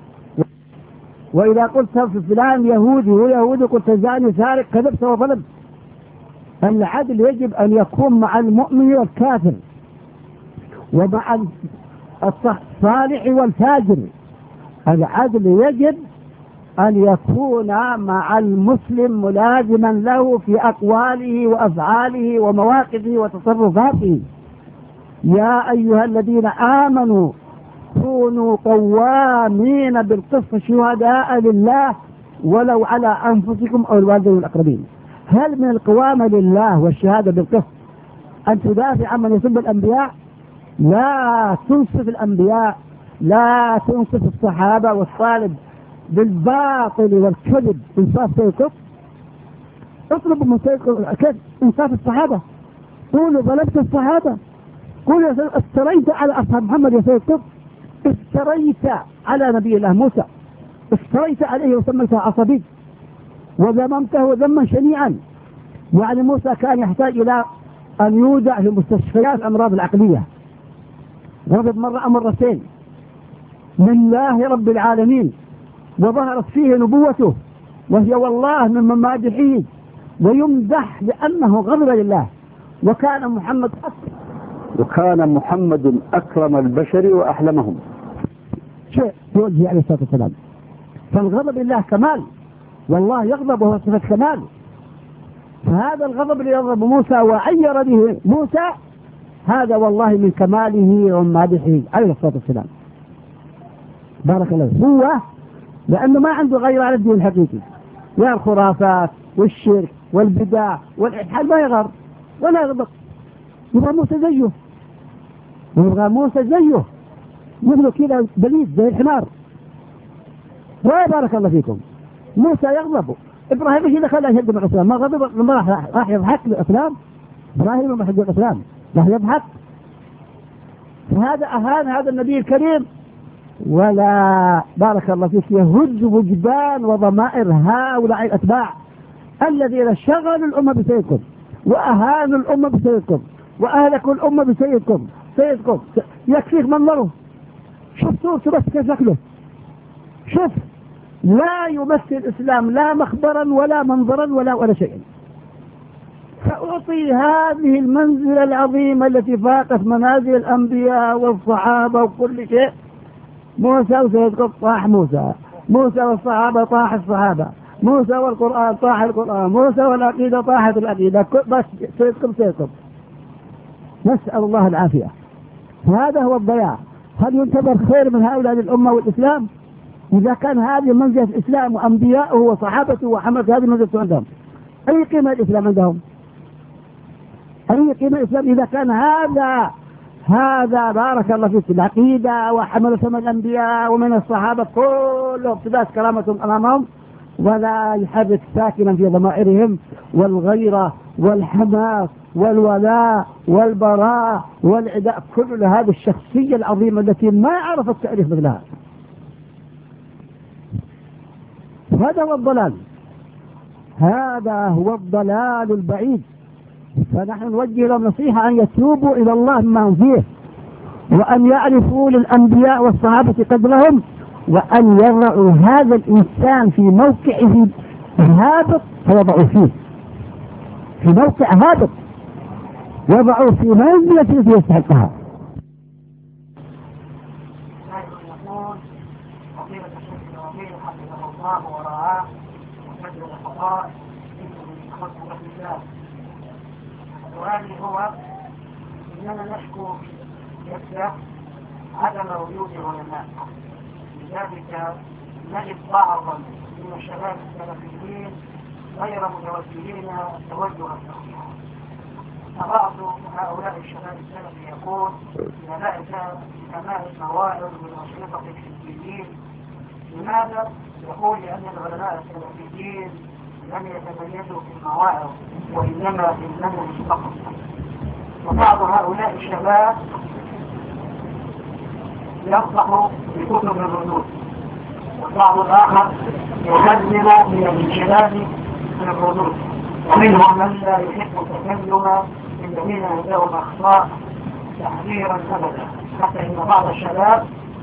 وإذا قلت فلان يهودي ويهودي قلت زاني سارق كذبت وظلمت. العدل يجب أن يكون مع المؤمن والكافر ومع الصالح والفاجر. العدل يجب أن يكون مع المسلم ملازما له في أقواله وأفعاله ومواقفه وتصرفاته. يا أيها الذين آمنوا كونوا قوامين بالقسط شهداء لله ولو على أنفسكم أو الوالدين والأقربين. هل من القوامة لله والشهادة بالقسط أن تدافع عن من يسب الأنبياء؟ لا تنصف الأنبياء، لا تنصف الصحابة والطالب بالباطل والكذب. إنصاف سيكون اطلبوا من سيكون إنصاف الصحابة. قولوا ظلمت الصحابة، قولوا افتريت على أصحاب محمد يا سيكون، افتريت على نبي الله موسى، افتريت عليه وسميته عصبي وذممته ذما شنيعا. يعني موسى كان يحتاج إلى أن يودع في مستشفيات الأمراض العقلية، غضب مرة أو مرتين لله رب العالمين، وظهرت فيه نبوته وهي والله من ممادحه ويمدح لأنه غضب لله. وكان محمد أكرم وكان محمد أكرم البشر وأحلمهم شيء يوجه عليه الصلاة والسلام. فالغضب لله كمال، والله يغضب وهو صفة كمال. فهذا الغضب اللي يغضب موسى وعير به موسى هذا والله من كماله ومادحه عليه الصلاة والسلام. بارك الله فيه. هو لأنه ما عنده غير على الدين الحقيقي، يا الخرافات والشرك والبدع والإلحاد ما يغار ولا يغضب. يبغى موسى زيه، يبغى موسى زيه، يبغى كذا بليد زي الحمار. وبارك الله فيكم. موسى يغضب، إبراهيم ايش اللي خلاه يهدم الإسلام؟ ما غضب ما راح راح يضحك للإسلام. إبراهيم ما حق الإسلام راح يضحك. فهذا أهان هذا النبي الكريم، ولا بارك الله فيك يهز وجدان وضمائر هؤلاء الأتباع الذين شغلوا الأمة بسيدكم وأهانوا الأمة بسيدكم وأهلكوا الأمة بسيدكم. سيدكم يكفيك منظره، شوف صورته بس كيف شكله، شوف لا يمثل الإسلام لا مخبرا ولا منظرا ولا ولا شيء. فأعطي هذه المنزلة العظيمة التي فاقت منازل الأنبياء والصحابة وكل شيء. موسى وسيدكم طاح موسى، موسى والصحابة طاح الصحابة، موسى والقرآن طاح القرآن، موسى والعقيدة طاحت العقيدة، بس سيدكم سيدكم. نسأل الله العافية. هذا هو الضياع. هل ينتظر خير من هؤلاء الأمة والإسلام إذا كان هذه منزلة الإسلام وأنبياؤه وصحابته وحملة هذه منزلة عندهم؟ أي قيمة الإسلام عندهم؟ أي قيمة الإسلام إذا كان هذا هذا بارك الله فيك العقيدة وحملة من الأنبياء ومن الصحابة كله ابتداء كرامتهم أمامهم، ولا يحرك ساكنا في ضمائرهم والغيرة والحماس والولاء والبراء والعداء، كل هذه الشخصية العظيمة التي ما عرفت تعرف مثلها. هذا هو الضلال، هذا هو الضلال البعيد. فنحن نوجه لهم نصيحة أن يتوبوا إلى الله مما هم فيه، وأن يعرفوا للأنبياء والصحابة قدرهم، وأن يضعوا هذا الإنسان في موقعه هابط فيضعوا فيه، في موقع هابط يضعوا في منزلة التي يستحقها. وهذه هو إننا نشكو يسع عدم وجود علماء، لذلك نجد بعضا من الشباب السلفيين غير متوجهين التوجه الصحيح. فبعض هؤلاء الشباب السلفي يقول إن ذلك سماع المواعظ من أشرطة الحزبيين. لماذا؟ يقول لأن العلماء السلفيين لم يتميزوا في المواعظ وإنما في المنهج فقط. وبعض هؤلاء الشباب يصلح بكتب الردود، والبعض الآخر يحذر من الانشغال في الردود، ومنهم من لا يحب التكلم الذين عندهم أخطاء تحذيرا أبدا. حتى إن بعض الشباب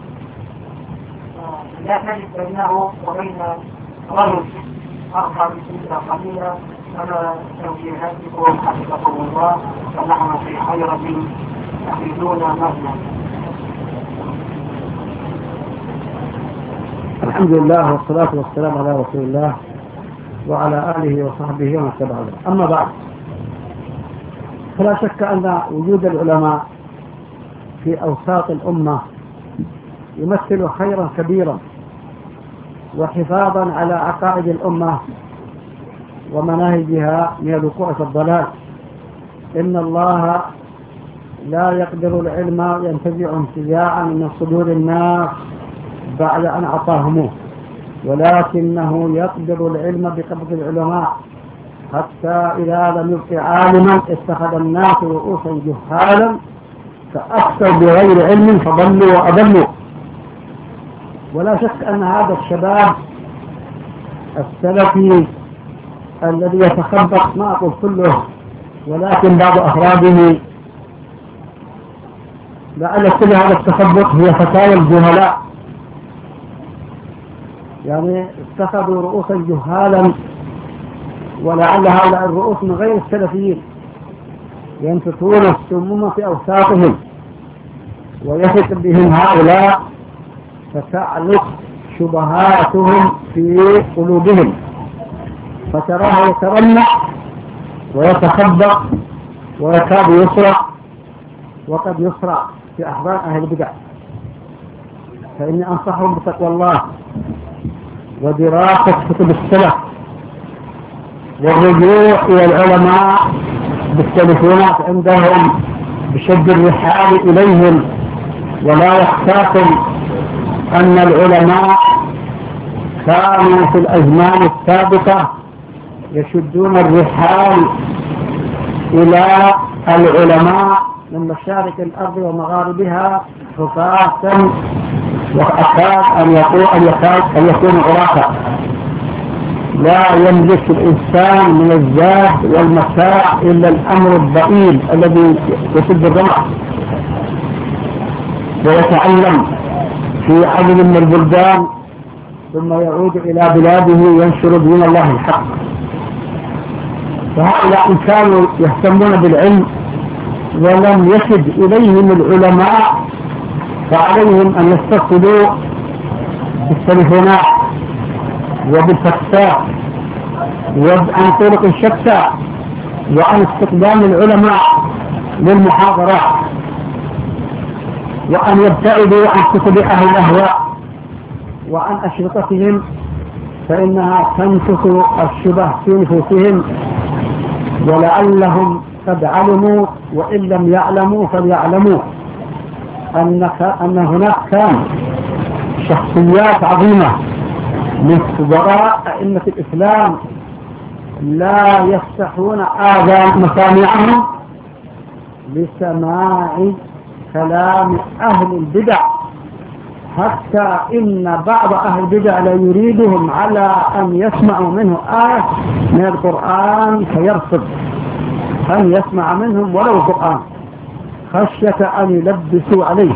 لا تجد بينه وبين رجل أربع سنين قليلة. أنا توجيهاتكم حفظكم الله ونحن في حيرة تفيدون مهلا. الحمد لله والصلاة والسلام على رسول الله وعلى آله وصحبه ومن تبعه. أما بعد، فلا شك أن وجود العلماء في أوساط الأمة يمثل خيرا كبيرا وحفاظا على عقائد الأمة ومناهجها من الوقوع في الضلال. إن الله لا يقدر العلم ينتزع انتزاعا من صدور الناس بعد أن أعطاهموه، ولكنه يقدر العلم بقبض العلماء حتى إذا لم يبق عالما اتخذ الناس رؤوسا جهالا فأفتوا بغير علم فضلوا وأضلوا. ولا شك أن هذا الشباب السلفي الذي يتخبط، ما أقول كله ولكن بعض أفراده، لعل كل هذا التخبط هي فتاوى الجهلاء، يعني اتخذوا رؤوسا جهالا، ولعل هؤلاء الرؤوس من غير السلفيين ينفتون السموم في أوساطهم ويثق بهم هؤلاء فتعلق شبهاتهم في قلوبهم، فتراه يترنع ويتخبط ويكاد يسرع، وقد يسرع في أحضان أهل البدع. فإني أنصحهم بتقوى الله ودراسة كتب السلف والرجوع إلى العلماء بالتليفونات عندهم بشد الرحال إليهم. ولا يخفاكم أن العلماء كانوا في الأزمان السابقة يشدون الرحال إلى العلماء من مشارق الأرض ومغاربها حفاة، وأكاد أن يكون أن يكاد أن يكون غرافا. لا يملك الإنسان من الزاد والمتاع إلا الأمر الضئيل الذي يسد الرمح، ويتعلم في عدد من البلدان ثم يعود إلى بلاده ينشر دين الله الحق. فهؤلاء إن كانوا يهتمون بالعلم ولم يسد إليهم العلماء فعليهم أن يتصلوا بالتليفونات وبالفكسات وعن طرق شتى وعن استخدام العلماء للمحاضرات، وأن يبتعدوا عن كتب أهل الأهواء وعن أشرطتهم، فإنها تنفث الشبه في نفوسهم. ولعلهم قد علموا وإن لم يعلموا فليعلموا أن أن هناك كان شخصيات عظيمة من كبراء أئمة الإسلام لا يفتحون آذان مسامعهم لسماع كلام أهل البدع، حتى إن بعض أهل البدع لا يريدهم على أن يسمعوا منه آية من القرآن فيرفض أن يسمع منهم ولو القرآن خشية أن يلبسوا عليه.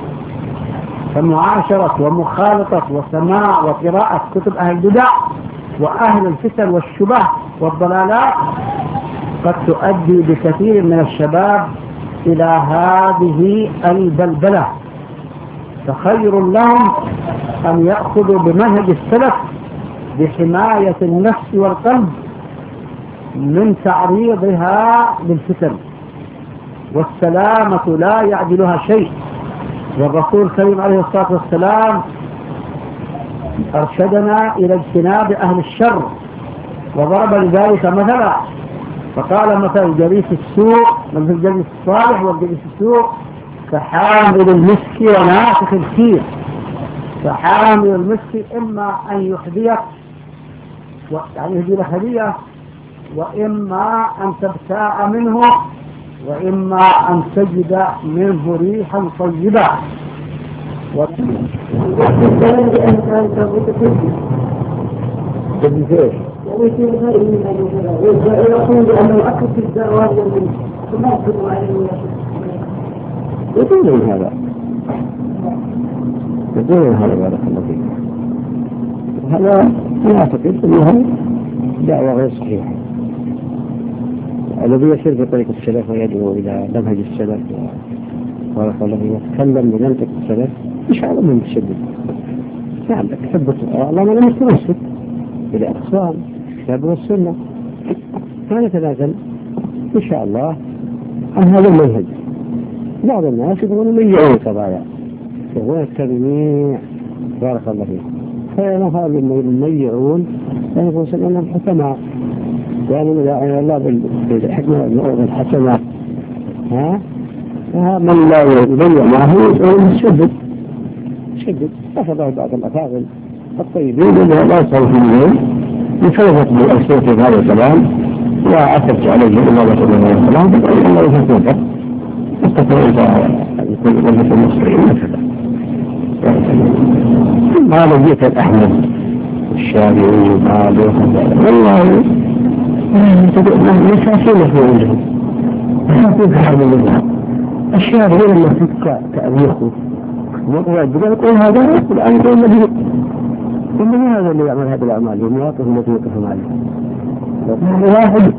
فمعاشرة ومخالطة وسماع وقراءة كتب أهل البدع وأهل الفتن والشبه والضلالات قد تؤدي بكثير من الشباب إلى هذه البلبلة. فخير لهم أن يأخذوا بمنهج السلف بحماية النفس والقلب من تعريضها للفتن، والسلامة لا يعدلها شيء. والرسول الكريم عليه الصلاة والسلام أرشدنا إلى اجتناب أهل الشر وضرب لذلك مثلا، فقال مثل جليس السوء مثل الجليس الصالح والجليس السوء كحامل المسك ونافخ الكير. فحامل المسك إما أن يحذيك يعني يهدي لك هدية، وإما أن تبتاع منه، وإما أن تجد منه ريحا طيبة. يقول هذا يقولون هذا بارك الله فيك. هذا أنا أعتقد أنها دعوة غير صحيحة. الذي يسير بطريق السلف ويدعو إلى منهج السلف بارك الله فيك يتكلم بمنطق السلف إن شاء الله من الشدة. نعم تثبت الله ما لم يتمسك بالأقسام الكتاب والسنة فنتنازل إن شاء الله عن هذا المنهج. بعض الناس يقولون ميعون قضايا يقولون التلميع بارك الله فيك فإنه هذا الميعون يقول سنة الحكماء يعني لا الله بالحكمة الحسنة ها من لا يبيع معه يشدد شدد أخذ بعض الأفاضل الطيبين اللي لا يصرف منهم يفوت بالأسوة في هذا الكلام وأثبت عليه الله صلى الله عليه وسلم فإن الله يفوته استطيع أن يكون مجلس المصريين مثلا ما لقيت الأحمد الشافعي ومالك والله مساكين في عندهم مساكين في حرب الله الشافعي لما فك تأريخه يقول هذا الآن يقول الذي إنه هذا اللي يعمل هذه الأعمال والمواقف التي يقفهم عليها واحد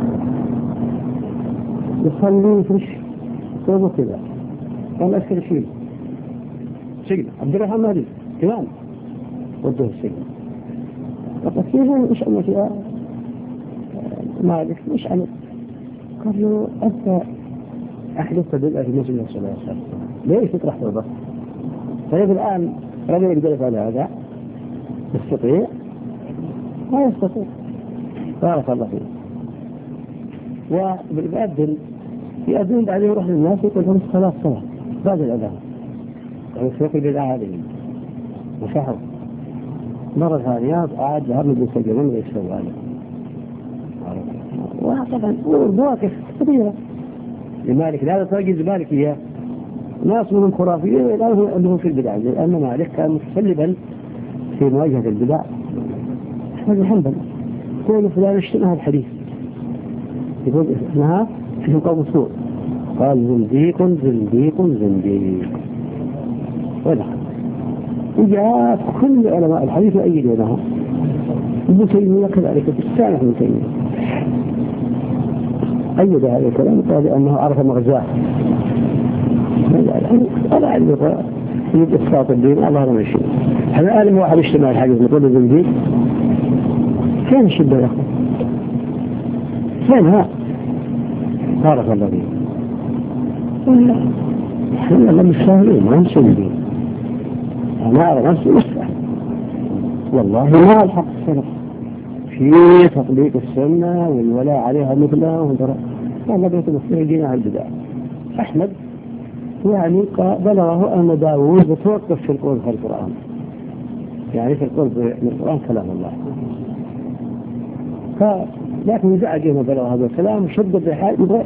يصلي فيش صوبه كذا قال أسكر شيء سجن عبد الرحمن مالي كمان وده السجن فقال كيف إيش عمل يا مالك إيش عمل قال له أنت أحدثت بالله في مسجد صلى الله عليه وسلم ليش تطرح توبة طيب الآن رجل يقدر يفعل هذا يستطيع ما يستطيع بارك الله فيه وبالأذن يأذن بعدين يروح للناس يقول لهم الصلاة صلاة بعد الأذان يعني يسوقي بالأعادين وشهر مرة ثانية قاعد ذهب من السجنين ويسوى عليه وطبعا مواقف كبيرة لمالك لا تواجد لمالك إياه ناس منهم خرافيين لا عندهم في البدع لأن مالك كان متسلبا في مواجهة البدع هذا حنبل يقول فلان اشتمها الحديث يقول اسمها في قوم السوء قال زنديق زنديق زنديق ولا وجاءت كل علماء الحديث يؤيدونها ابن تيمية كذلك السامح ابن تيمية أيد هذا الكلام قال أنه عرف مغزاه أنا أعلم يجب إسقاط الدين الله لا يشيء هذا عالم واحد اجتماع الحديث نقول الزنديق فين الشدة يا أخي فينها بارك الله فيه احنا لم نستهلين ما نسلين أنا أرى نفسي مستحيل والله ما الحق السلف في تطبيق السنة والولاء عليها مثلها وانترى والله بيت المسلمين على البدع أحمد يعني بلغه أن داوود بتوقف في القول في القرآن يعني في القول في القرآن كلام الله لكن إذا أجينا بلغ هذا الكلام شد بحال يبغى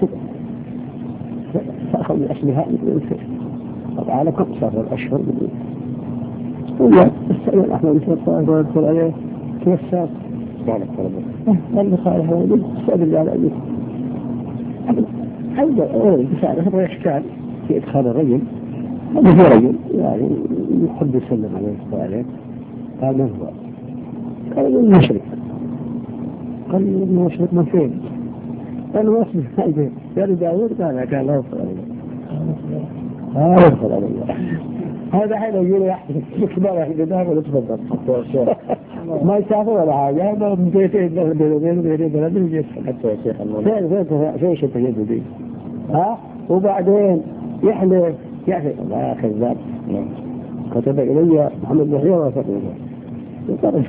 فأخذ الأسلحة طبعا على كم صار الأشهر ولا استأذن أحمد بن صالح ويدخل عليه كيف صار قال لي خالح ولد استأذن على أبيه هذا بساعده هذا إشكال في إدخال الرجل هذا في رجل يعني يحب يسلم عليه الصلاة قال من هو قال المشرك قال ابن مشرك من فين قال له أصبح البيت قال داود قال كان لا يصل عليه لا يصل عليه هذا حين يقول يحفظ كبار يحفظ ذهب ولا تفضل ما يسافر ولا حاجة هذا من بيتين بيتين بيتين بيتين بيتين حتى يا شيخ الله شيء شيء تجد دي ها وبعدين يحلف يحلف الله كذاب كتب إلي محمد بن حيوة وفقه يطرش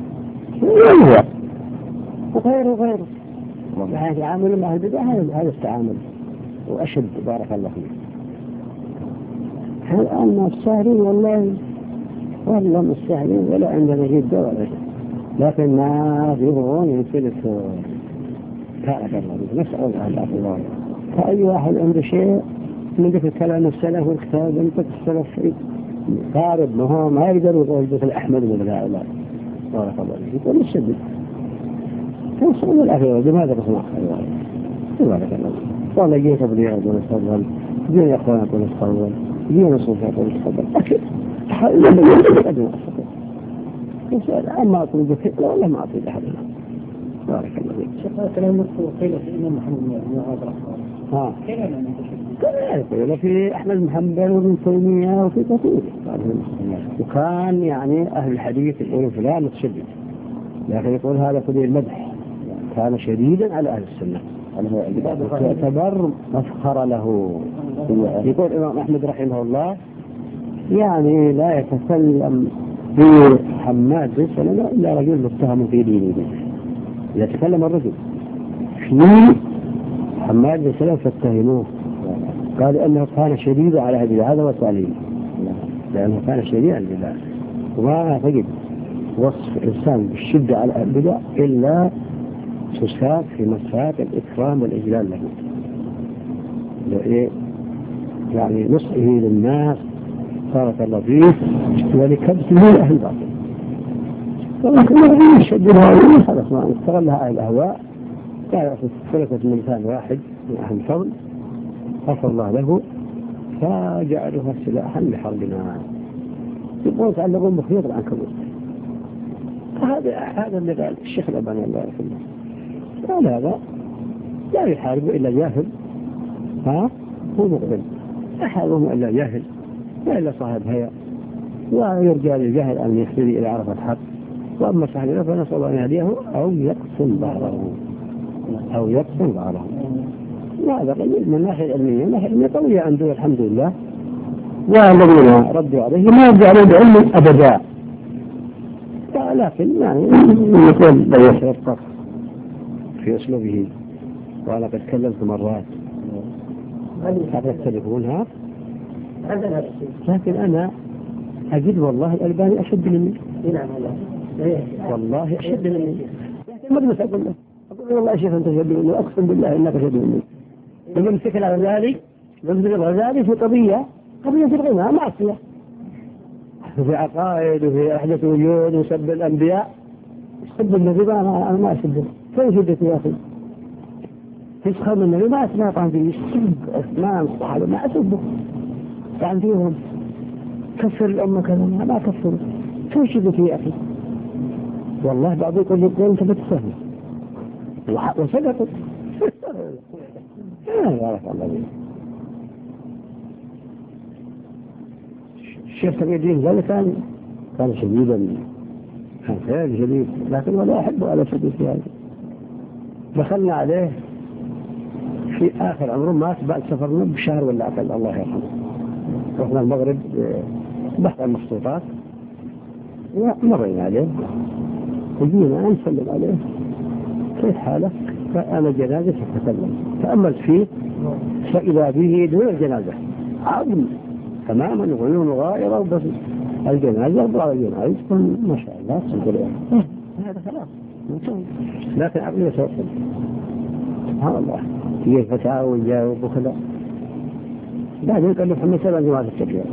وغيره وغيره يعني تعامل مع البدع هذا التعامل وأشد بارك الله فيه الآن السهلين والله والله مستهلين ولا عندنا جدة ولا شيء لكن الناس يبغون ينفلسوا بارك الله فيه نسأل الله العافية الله فأي واحد عنده شيء من ذلك الكلام السلف والكتاب ينطق السلف قارب ما هو ما يقدر يقول مثل أحمد من هؤلاء بارك الله فيه يقول الشديد نسأل العافية لماذا بسمع بارك الله والله جيت أبني أقول استغفر جيني أخوان أقول استغفر جيني صوفي أقول استغفر أكيد لما يجب أن يسأل أما أطلب فكرة ولا ما أطلب أحد بارك الله فيك. شيخ كلام نفسه قيل في الإمام محمد بن عبد الرحمن. ها. كيف يعني؟ كذلك في أحمد بن حنبل وابن تيمية وفي كثير. وكان يعني أهل الحديث يقولون فلان متشدد، لكن يقول هذا سبيل المدح، كان شديدا على أهل السنة، يعتبر مفخر له. يقول الإمام أحمد رحمه الله يعني لا يتكلم في حماد بن سلمة إلا رجل متهم في دينه. يتكلم الرجل في حماد بن سلمة فاتهموه، قال أنه كان شديدا على هذه، هذا وتعليل، لأنه كان شديدا على البدع. وما تجد وصف إنسان بالشدة على البدع إلا تساب في مسافة الإكرام والإجلال له، يعني نصحه للناس بارك الله فيه ولكبسه أهل الباطل. ولكن ما يشدد هذه خلاص ما استغلها أهل الأهواء، يعني ثلاثة من لسان واحد من أهل الفضل غفر الله له فجعلها سلاحا لحربنا. يقول تعلقون بخيط العنكبوت. هذا هذا اللي قال الشيخ الألباني الله يرحمه، قال هذا لا يحارب إلا جاهل، ها هو مقبل، أحدهم إلا جاهل وإلا صاحب هيا، ويرجى للجاهل أن يهتدي إلى عرفة الحق، وأما صاحب فنسأل الله أن يهديه أو يقسم بعضه أو يقسم بعضه. هذا قليل من الناحية العلمية، من الناحية العلمية قوية عنده الحمد لله، والذين ردوا عليه ما يرجعون بعلم أبدا، لكن يعني يقول بل يتوقف في أسلوبه. وأنا قد تكلمت مرات هذا التليفونها، لكن أنا أجد والله الألباني أشد مني، والله أشد مني، لكن ما أقول له أقول والله شيخ أنت أشد مني، أقسم بالله إنك أشد مني. لما مسك الغزالي لما مسك الغزالي في قضية قضية الغنى معصية، في عقائد وفي أحدث وجود وسب الأنبياء، سب النبي أنا ما أسبه، كيف شدت يا أخي؟ تسخر من النبي ما أسمع طعن فيه، سب أسماء الصحابة ما أسبه، طعن فيهم، كفر الأمة كذا ما كفر، كيف شدت يا أخي؟ والله بعض يقول يقول أنت بتسهل وسقطت. بارك الله فيك. الشيخ تقي الدين قال كان كان شديدا، كان خير شديد، لكن ولا أحبه على شديد في هذا. دخلنا عليه في آخر عمره، مات بعد سفرنا بشهر ولا أقل الله يرحمه. رحنا المغرب بحث عن مخطوطات ومرينا عليه وجينا نسلم عليه كيف حالك؟ فأنا جنازة تتكلم، تأملت فيه فإذا به دون الجنازة عظم تماما وعيون غائرة، وبس الجنازة بعض الجنازة ما شاء الله سنقول هذا خلاص، لكن عقلية توصل سبحان الله كيف فتاة وجاوب وكذا. بعدين قال له محمد سبع جماعة التكبير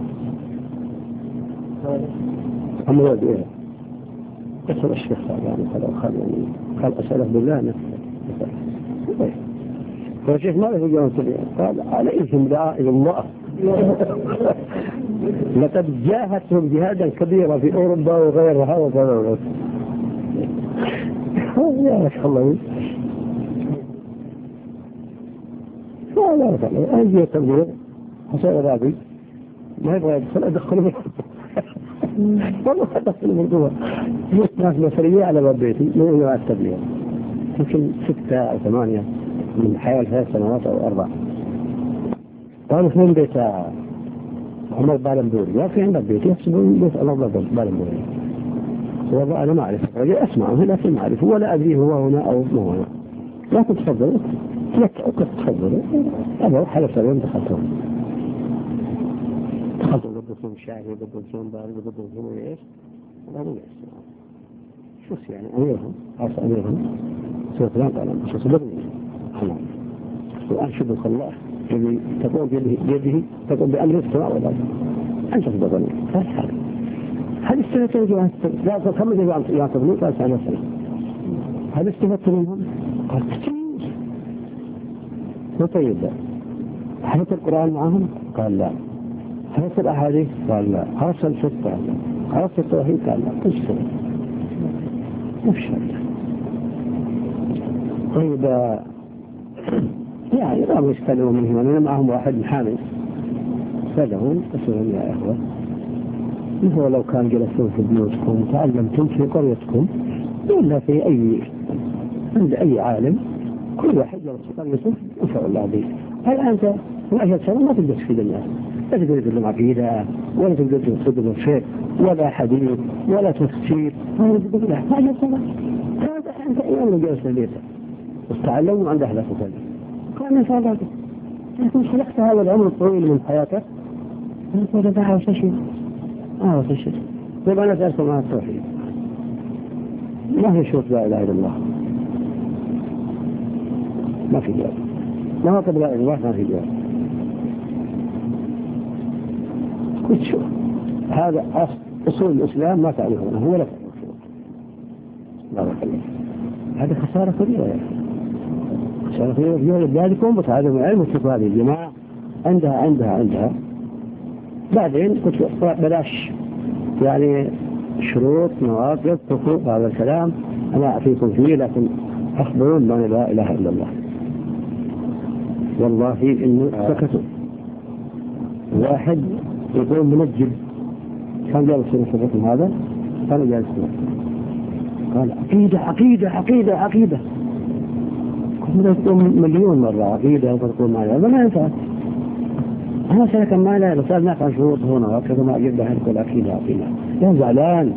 هم ولد إيه أسأل الشيخ يعني قال أخذ يعني قال أسأله بالله نفسه. فالشيخ ما له جواب سريع، قال عليكم دعائم الله لقد جاهدتهم جهادا كبيرا في أوروبا وغيرها وكذا يا ما شاء الله. فلا يفعل أنجي التبليغ حسين الرابي ما يبغى يدخل أدخله بالحب والله أدخله بالقوة. ناس مصرية على باب بيتي من أنواع التبليغ، يمكن ستة أو ثمانية من حوالي ثلاث سنوات أو أربع. قالوا اثنين بيت محمد بالمدوري، يا في عندك بيت يحسبون بيت الله بالمدوري، والله أنا ما أعرف أسمعه لكن ما أعرف ولا أدري هو هنا أو ما هو هنا، لكن تفضل لك أكد تفضل أنا حلف اليوم دخلتهم دخلتهم ضدهم الشاعري ضدهم بارد ضدهم إيش قالوا لي شوف يعني أميرهم عرف أميرهم سوى فلان قال شو صدقني أنا الآن شو بالخلاء الذي تقوم بيده تقوم بأمر السماء والأرض أنت صدقني هذا حال هل استفدت منهم؟ لا كم جماعة يعتبرون قال سنة سنة. هل استفدت منهم؟ قال كثير. وطيب حفظت القرآن معهم؟ قال لا. خلص الأحاديث قال لا، خلص الفقه قال لا، خلص التوحيد قال لا، ايش سوى؟ نفس طيب يعني ما يستلموا منهم، أنا معهم واحد محامي سألهم أسألهم يا إخوة، هو لو كان جلسوا في بيوتكم تعلمتم في قريتكم ولا في أي عند أي عالم، كل واحد جلس في قريته نفع الله به. هل أنت من أجل سنة ما تقدر تفيد الناس، لا تقدر تقول لهم عقيدة ولا تقدر تقول لهم فقه ولا حديث ولا تفسير، ولا تقول له ما أجل سنة. أنت أيام اللي جلس في بيتك وتعلموا عند أهلك وكذا كان من فضلك، لكن خلقت هذا العمر الطويل من حياتك أنت ولا دعوة شيء آه شيء. طيب أنا سألكم عن التوحيد، ما هي شروط لا إله إلا الله؟ ما في جواب. ما هو قبل لا إله إلا الله ما في جواب. كنت شوف هذا أصول الإسلام ما تعرفونه هو لا تعرفونه. بارك الله. هذا خسارة كبيرة يا أخي، خسارة كبيرة في يوم ذلكم وتعلم العلم وتشوف هذه الجماعة عندها عندها عندها بعدين كنت بلاش يعني شروط مواقف حقوق هذا الكلام أنا أعطيكم فيه، لكن أخبرون من لا إله إلا الله. والله إنه سكتوا. واحد يقول منجد كان جالس في سكتهم هذا كان جالس قال عقيدة عقيدة عقيدة عقيدة كنا نقول مليون مرة عقيدة وتقول معي هذا ما ينفع. أنا سألك ما لا رسال ناس عن شروط هنا وكذا ما أجيب لها كل عقيدة عقيدة يا زعلان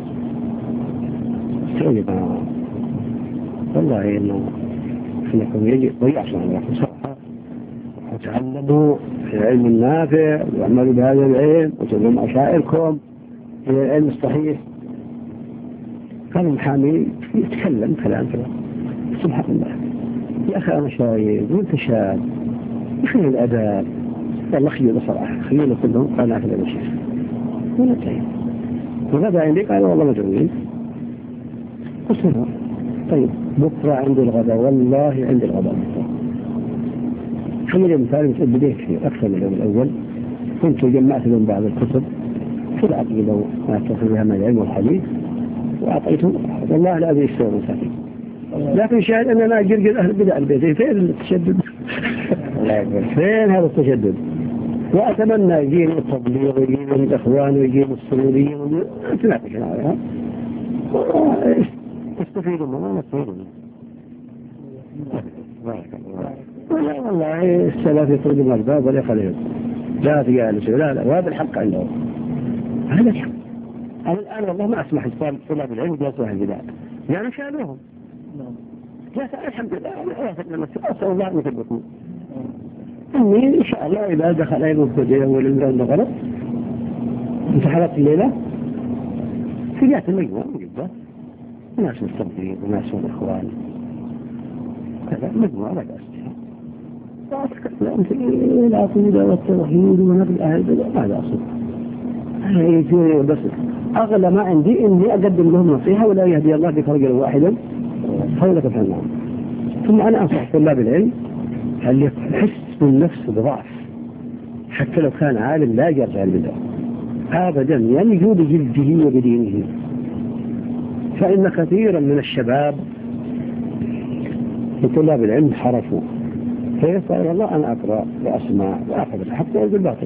سألي ما والله إنه إنكم يجب ضيعش عن رأس صحة وتعلموا في العلم النافع وعملوا بهذا العلم وتعلموا أشائركم في العلم الصحيح. كان المحامي يتكلم كلام كلام سبحان الله يا أخي أنا شايب وانت شاب وفين الأداب والله خيوله صراحة خيوله كلهم قال أكل هذا الشيء ولا طيب وغدا عندي قال والله مجرمين قلت طيب بكرة عندي الغداء والله عندي الغداء خلي المثال بديت فيه أكثر من اليوم الأول كنت جمعت لهم بعض الكتب في العقيدة وما تفضلها من العلم والحديث وأعطيتهم والله لا أدري السور مساكين، لكن شاهد أن أنا أجرجل أهل بدع البيت فين التشدد فين هذا التشدد. وأتمنى يجيني التبليغ ويجيني الإخوان ويجيني السروريين وتناقش عليها استفيدوا منها نستفيدوا والله والله السلف يطرد المرضى ولا يخليهم لا تجالسوا لا لا وهذا الحق عندهم هذا الحق. أنا الآن والله ما أسمح لطلاب العلم جالسوا عن البدع يعني شانوهم جالس الحمد لله أسأل الله أن يثبتني أني إن شاء الله إذا دخل أي مبتدئ والإنسان غلط انتحرت الليلة في جهة المجموعة جدا ناس مستقبلين وناس من الإخوان كذا مجموعة لا بأس بها العقيدة والتوحيد ونقل أهل هذا أصل بس أغلى ما عندي إني أقدم لهم نصيحة ولا يهدي الله بك رجلا واحدا حولك فهمهم. ثم أنا أنصح طلاب العلم هل يحس بالنفس بضعف حتى لو كان عالم لا يرجع البدع أبدا ينجو بجلده وبدينه. فإن كثيرا من الشباب في طلاب العلم حرفوا فيسأل الله أن أقرأ وأسمع وأخذ حتى يقول باطل.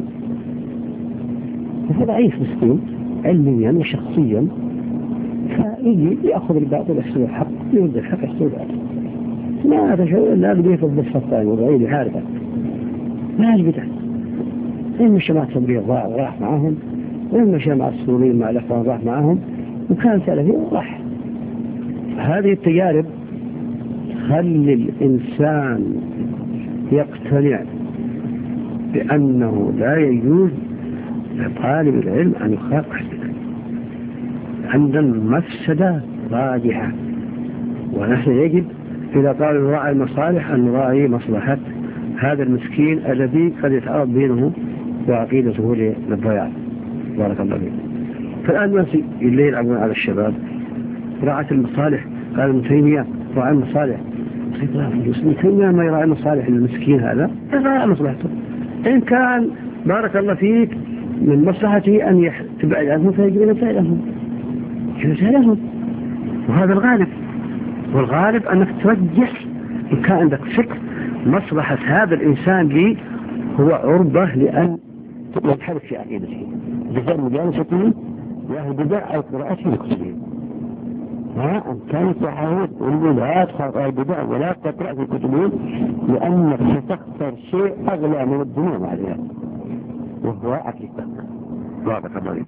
هذا ضعيف مسكين علميا وشخصيا فيجي يأخذ الباطل يحسن الحق يرد الحق يحسن الباطل ما أتشعر إلا أبدي في الصفين والرعيد حارفة ما البدع إن مشى مع التبرير راح معهم وإن مشى مع السوريين مع الأخوان راح معهم وكان سلفي راح. هذه التجارب خلي الإنسان يقتنع بأنه لا يجوز لطالب العلم أن يخاف حسنا عند المفسدة راجحة. ونحن يجب إذا قال نراعي المصالح أن نراعي مصلحة هذا المسكين الذي قد يتعرض بينه وعقيدته للضياع. بارك الله فيك. فالآن نسي الليل يلعبون على الشباب راعة المصالح. قال ابن تيمية راعي المصالح ابن تيمية ما يراعي مصالح المسكين هذا يراعي مصلحته. إن كان بارك الله فيك من مصلحته أن تبعد عنهم فيجب مسائلهم مسائلهم وهذا الغالب. والغالب أنك ترجح إن كان عندك فكر مصلحة هذا الإنسان لي هو عرضة لأن يتحرك في عقيدته بجانب مجالسته وهي بدع أو قراءته لكتبه. ها أن كانت تعاود لا تقرأ البدع ولا تقرأ في كتبه لأنك ستخسر شيء أغلى من الدنيا مع ذلك وهو عقيدتك. واضح كذلك.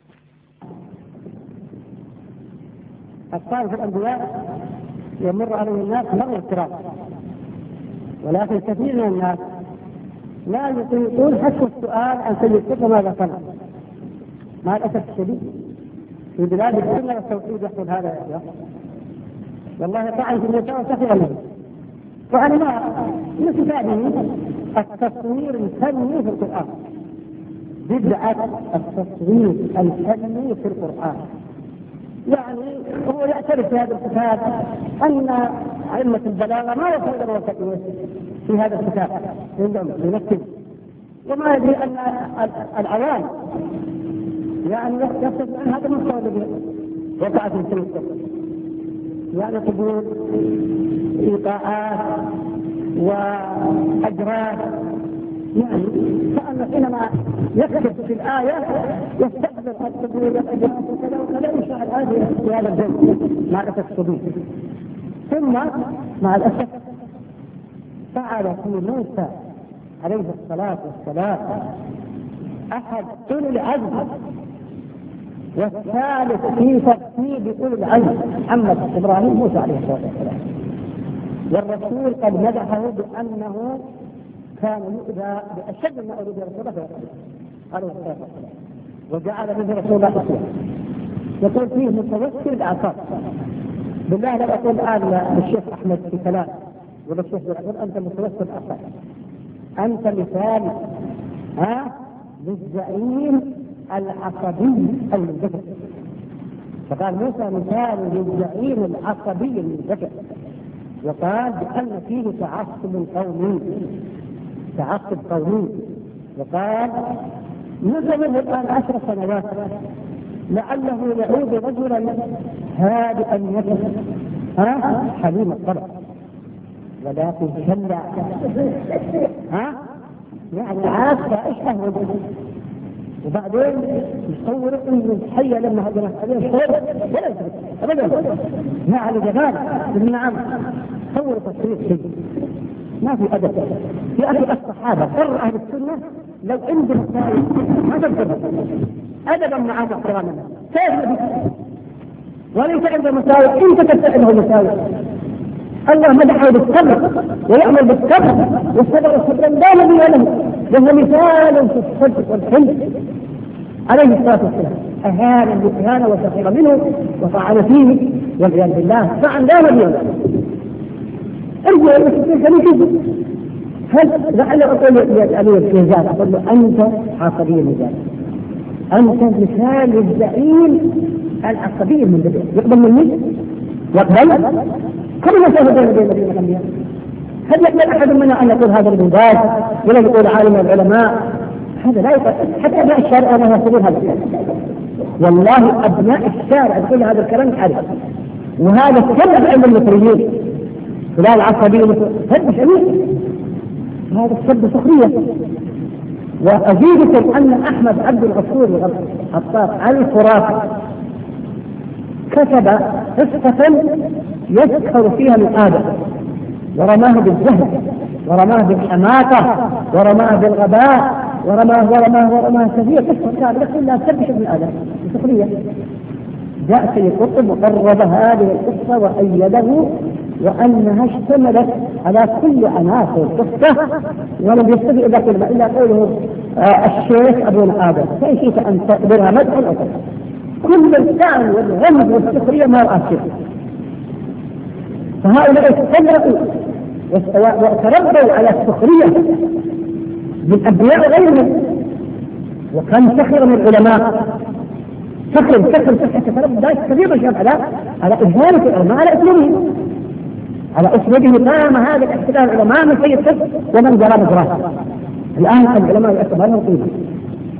الصالح الأنبياء يمر عليه الناس مر الكرام، ولكن كثير من الناس لا يطيقون حتى السؤال عن سيد القطب ماذا صنع. مع الأسف الشديد في بلاد السنة والتوحيد يحصل هذا يا أخي. والله طعن في النساء وسخر منه. وأنا ما يستفادني التصوير الفني في القرآن، بدعة التصوير الفني في القرآن. يعني هو يعترف في هذا الكتاب أن أئمة البلاغة ما وصلوا إلى موقفه في هذا الكتاب ينكب، وما يدري أن العوام يعني يقصد عن هذا المستوى الذي وقع في السنة، يعني قبول إيقاعات وأجراس، يعني كأن حينما يكتب في الآية يستقبل القبول والأجراس وكذا وكذا يشرح الآية في هذا الجزء مع الأسف الشديد. ثم مع الأسف فعل في موسى عليه الصلاة والسلام أحد أولي العزم، والثالث في ترتيب أولي العزم محمد إبراهيم موسى عليه الصلاة والسلام. والرسول قد مدحه بأنه كان يؤذى بأشد ما أريد رسول الله عليه الصلاة والسلام، وجعل به رسول الله أسوة. يقول فيه متوسل الأعصاب. بالله لا أقول الآن للشيخ أحمد في كلام ولا الشيخ يقول أنت متوسل الأعصاب، أنت مثال ها للزعيم العصبي المنذكر. فقال موسى مثال للزعيم العصبي المنذكر، وقال بأن فيه تعصب قومي تعصب قومي. وقال نزل الآن عشر سنوات لعله يعود رجلا هادئا يده ها حليم الطبع، ولكن شلع ها يعني عاش فائشة وجده. وبعدين يصور انه الحية لما هجمت عليه الخير ولا يدرك ابدا ما على جمال بالنعم. صور تصوير شيء ما في ادب يا اخي. الصحابه قر اهل السنه لو عندهم مسائل ما تقدر ادبا مع احترامنا كيف نبي وليس عنده مسائل انت تتخذه مسائل. الله مدحه بالصبر ويعمل بالصبر والصبر والصبر لا نبي له، وهو مثال في الصدق والحلم عليه الصلاه والسلام. اهان الإهانة وسخر منه وطعن فيه والعياذ بالله، طعن لا نبي له. ارجع الى الخليفه هل لعل اقول لابي الجزاء اقول له انت عصبي المجال، انت مثال للزعيم العصبي المنذبح. يقبل مني يقبل كم مسافه بين بين بين الانبياء؟ هل يقبل احد منا ان يقول هذا ابن باز ولا يقول عالم العلماء؟ هذا لا يقبل. حتى ابناء الشارع انا يقولون هذا الكلام، والله ابناء الشارع يقول هذا الكلام حرج، وهذا كلام عند المصريين لا العصبي هذا شديد، هذا السب سخرية. وأزيدكم أن أحمد عبد الغفور الخطاب الخرافي كتب قصة يسخر فيها من آدم ورماه بالجهل ورماه بالحماقة ورماه بالغباء ورماه ورماه ورماه كثير قصة كاملة كلها تسبح من آدم سخرية. جاء سيد قطب وقرب هذه القصة وأيده وأنها اشتملت على كل عناصر القصة ولم يستطيع إذا قلنا إلا قوله آه الشيخ أبونا آدم، فإن شئت أن تقدرها مدح أو أكثر. كل الثاني والغمد والسخرية ما رأى شيء. فهؤلاء استمروا وتربوا على السخرية من أنبياء غيرهم، وكان سخر من العلماء سخر سخر سخر تربوا ذلك كثير من على على إهانة العلماء على أسلوبهم على أسلوبه. قام هذا الاحتلال العلماء من سيد سخر ومن جرى مجراه. الآن العلماء يعتبرون قيمة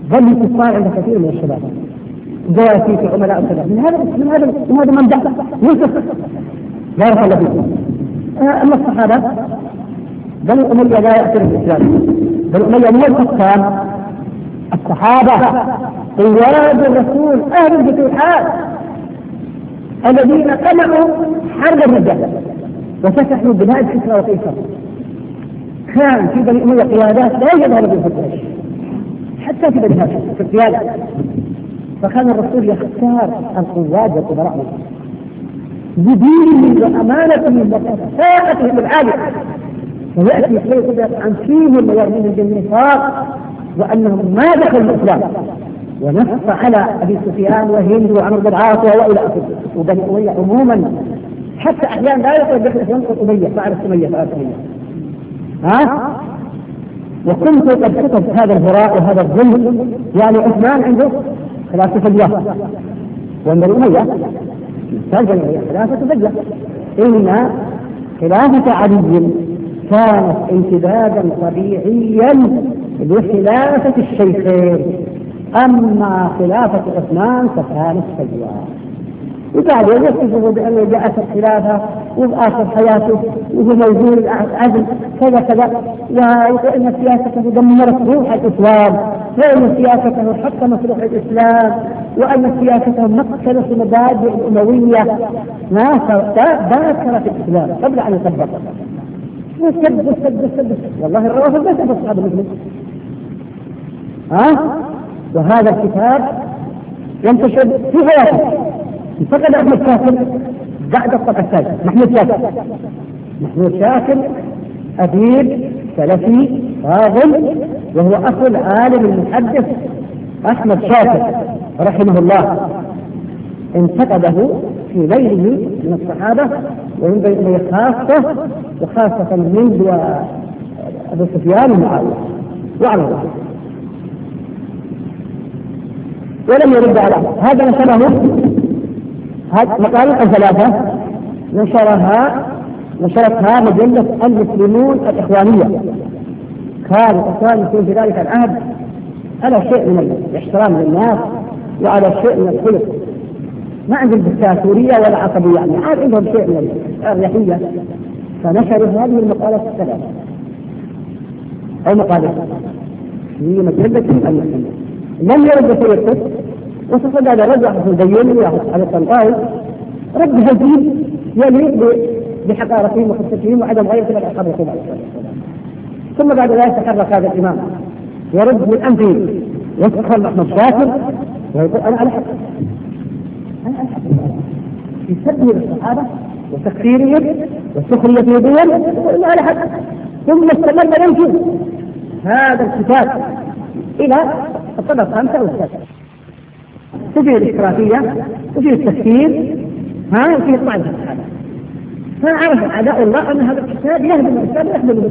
بل الكفار عند كثير من الشباب جاء فيك عملاء الشباب من هذا من هذا من هذا منبع يوسف بارك الله فيكم. أما الصحابة بنو أمية لا يأثر الإسلام، بنو أمية من الحكام الصحابة قواد الرسول أهل الفتوحات الذين قمعوا حرب الرجال وفتحوا بلاد كسرى وقيصر. كان في بني أمية قيادات لا يوجد هذا الفتوح حتى في بني هاشم في القيادة، فكان الرسول يختار القواد والكبراء بدينهم وأمانتهم وكفاءتهم العالية، ويأتي يقول عن فيهم ويرميهم بالنفاق وأنهم ما دخلوا الإسلام، ونص على أبي سفيان وهند وعمرو بن العاص وإلى آخره وبني أمية عموما، حتى أحيانا لا يقول دخل الإسلام قل أمية فعل أمية فعل أمية. ها؟ وكنت قد كتب هذا الهراء وهذا الظلم، يعني عثمان عنده خلافة فجوة وأن بني أمية خلافة فجوة، إن خلافة علي كانت امتدادا طبيعيا لخلافة الشيخين، أما خلافة عثمان فكانت فجوة. وبعد يصفه بأنه جاءت الخلافة وبآخر حياته وهو موجود عزل كذا كذا، وإن سياسته دمرت روح الإسلام، وإن سياسته حطمت روح الإسلام، وأن سياسته مقتلت المبادئ الأموية، ما باكر في الإسلام قبل أن يطبق. وسب سب سب والله الروافض لا سب أصحاب المسلم. ها؟ وهذا الكتاب ينتشر في حياته. فقد أحمد شاكر بعد الطبع الثالث محمود شاكر محمود شاكر أديب سلفي فاضل، وهو أخو العالم المحدث أحمد شاكر رحمه الله، انتقده في ليله من الصحابة ومن بين خاصة وخاصة من أبو سفيان ومعاوية وعلى الله، ولم يرد على هذا. نشره هذه مقالة ثلاثة نشرها نشرتها مجلة المسلمون الإخوانية، كان الإخوان يكون في ذلك العهد على شيء من الاحترام للناس وعلى شيء من الخلق، ما عندهم دكتاتورية ولا عصبية، يعني عاد عندهم شيء من الريحية، فنشروا هذه المقالة الثلاثة أو مقالة في مجلة المسلمين. لم يرد في القدس وصفد هذا رجع في الديون على الطنطاوي رد هزيل يليق بحقارتهم وخصتهم وعدم غيرهم الأصحاب الرسول عليه الصلاة والسلام. ثم بعد ذلك تحرك هذا الإمام يرد من أنفه يذكر أحمد شاكر ويقول أنا على حق، أنا على حق في سبه للصحابة وتكفيرهم وسخرية بهم، يقول على حق. ثم استمر يمشي هذا الكتاب إلى الطبقة الخامسة والسادسة، تجي الاشتراكية تجي التفكير ها وفي الطعن في الصحابة، فعرف أعداء الله أن هذا الكتاب يهدم الإسلام ويهدم به،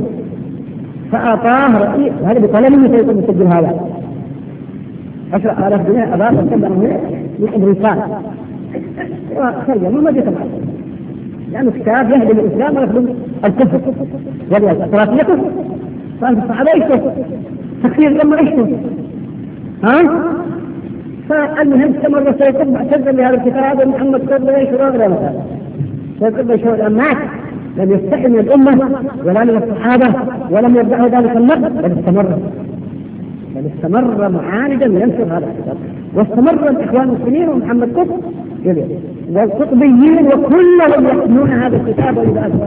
فأعطاه رأي هذا بقلمه سيكون مسجل هذا عشرة آلاف جنيه أباط وكبر من أمريكان وخرجا ما جيت معه، لأنه كتاب يهدم الإسلام ويهدم الكفر والاشتراكية كفر، فأنت الصحابة يشترك تكفير لما يشترك. ها؟ فالمهم استمر سيكون معتزا بهذا الكتاب ومحمد صلى الله عليه وسلم سيكون بشهور أمات لم يستحي من الأمة ولا من الصحابة ولم يرجعه ذلك النقد، بل استمر بل استمر معاندا ينشر هذا الكتاب، واستمر الإخوان المسلمين ومحمد قطب والقطبيين وكلهم يحملون هذا الكتاب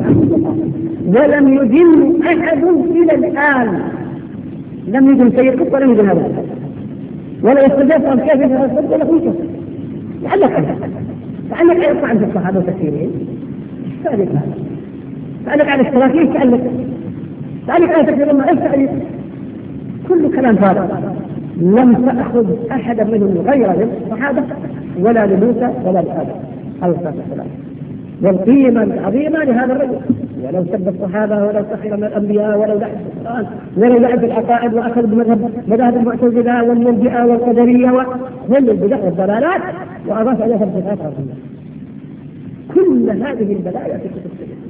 ولم يجن أحد إلى الآن، لم يجن سيد قطب ولم يجن هذا الكتاب ولا يستجاب عن كيف هذا ولا كيف لعلك عنه لعلك يطلع عند الصحابة وتكفيرين سألك هذا، سألك عن الثلاثين سألك سألك عن تكفير ما أسألك كل كلام فارغ، لم تأخذ أحدا منهم غير للصحابة ولا لموسى ولا لآدم عليه الصلاة والسلام، والقيمة العظيمة لهذا الرجل، ولو سب الصحابة ولو سخر من الأنبياء ولو لعب في القرآن ولو لعب في العقائد وأخذ بمذهب مذاهب المعتزلة والمرجئة والقدرية وكل البدع والضلالات وأضاف إليها الصفات العظيمة. كل هذه البلايا في كتب السنة،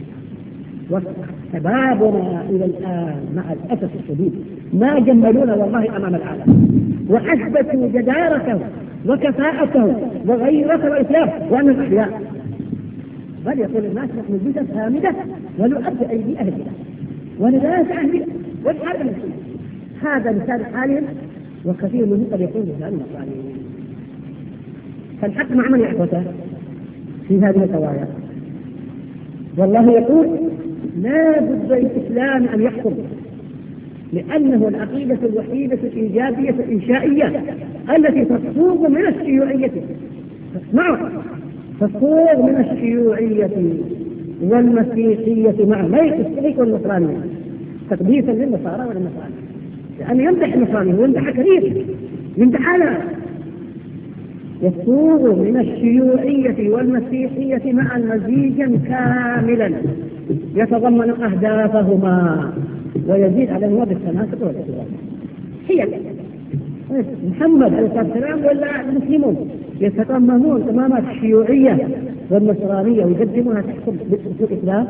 وشبابنا إلى الآن مع الأسف الشديد ما جملونا والله أمام العالم، وأثبتوا جدارته وكفاءته وغيرته الإسلام وأنه الأحياء، بل يقول الناس نحن جثث هامدة ونؤدي أيدي أهلنا وندافع عن بها والحرب المسلمين. هذا مثال حالهم وكثير منهم قد يكون مثال مصالح. فالحق مع من يحدث في هذه القضايا؟ والله يقول لا بد للإسلام أن يحكم، لأنه العقيدة الوحيدة الإيجابية الإنشائية التي تصوغ من الشيوعية. اسمعوا، تصوغ من الشيوعية والمسيحية معا، لا يستحق النصرانية تقديسا للنصارى والنصارى، لأن يمدح النصراني ويمدح كثير يمدح على يصوغ من الشيوعية والمسيحية معا مزيجا كاملا يتضمن أهدافهما ويزيد على مواد التناسق والاتفاق. هي محمد عليه الصلاة والسلام ولا المسلمون يتضمنون تمامات الشيوعية والنصرانية ويقدمونها تحكم بالإسلام.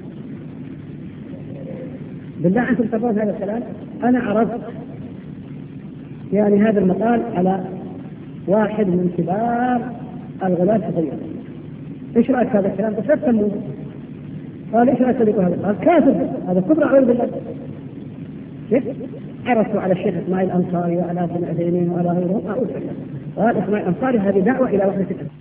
بالله أنتم تقولون هذا الكلام. أنا عرضت يعني هذا المقال على واحد من كبار الغلاة الصغيرة، ايش رأيك هذا الكلام؟ بس لا تسموه. قال ايش رأيك هذا؟ قال كافر، هذا كبر أعوذ بالله. كيف؟ عرضت على الشيخ اسماعيل الأنصاري وعلى ابن عثيمين وعلى غيرهم أعوذ بالله. قال اسماعيل الأنصاري هذه دعوة إلى وحدة الأمة.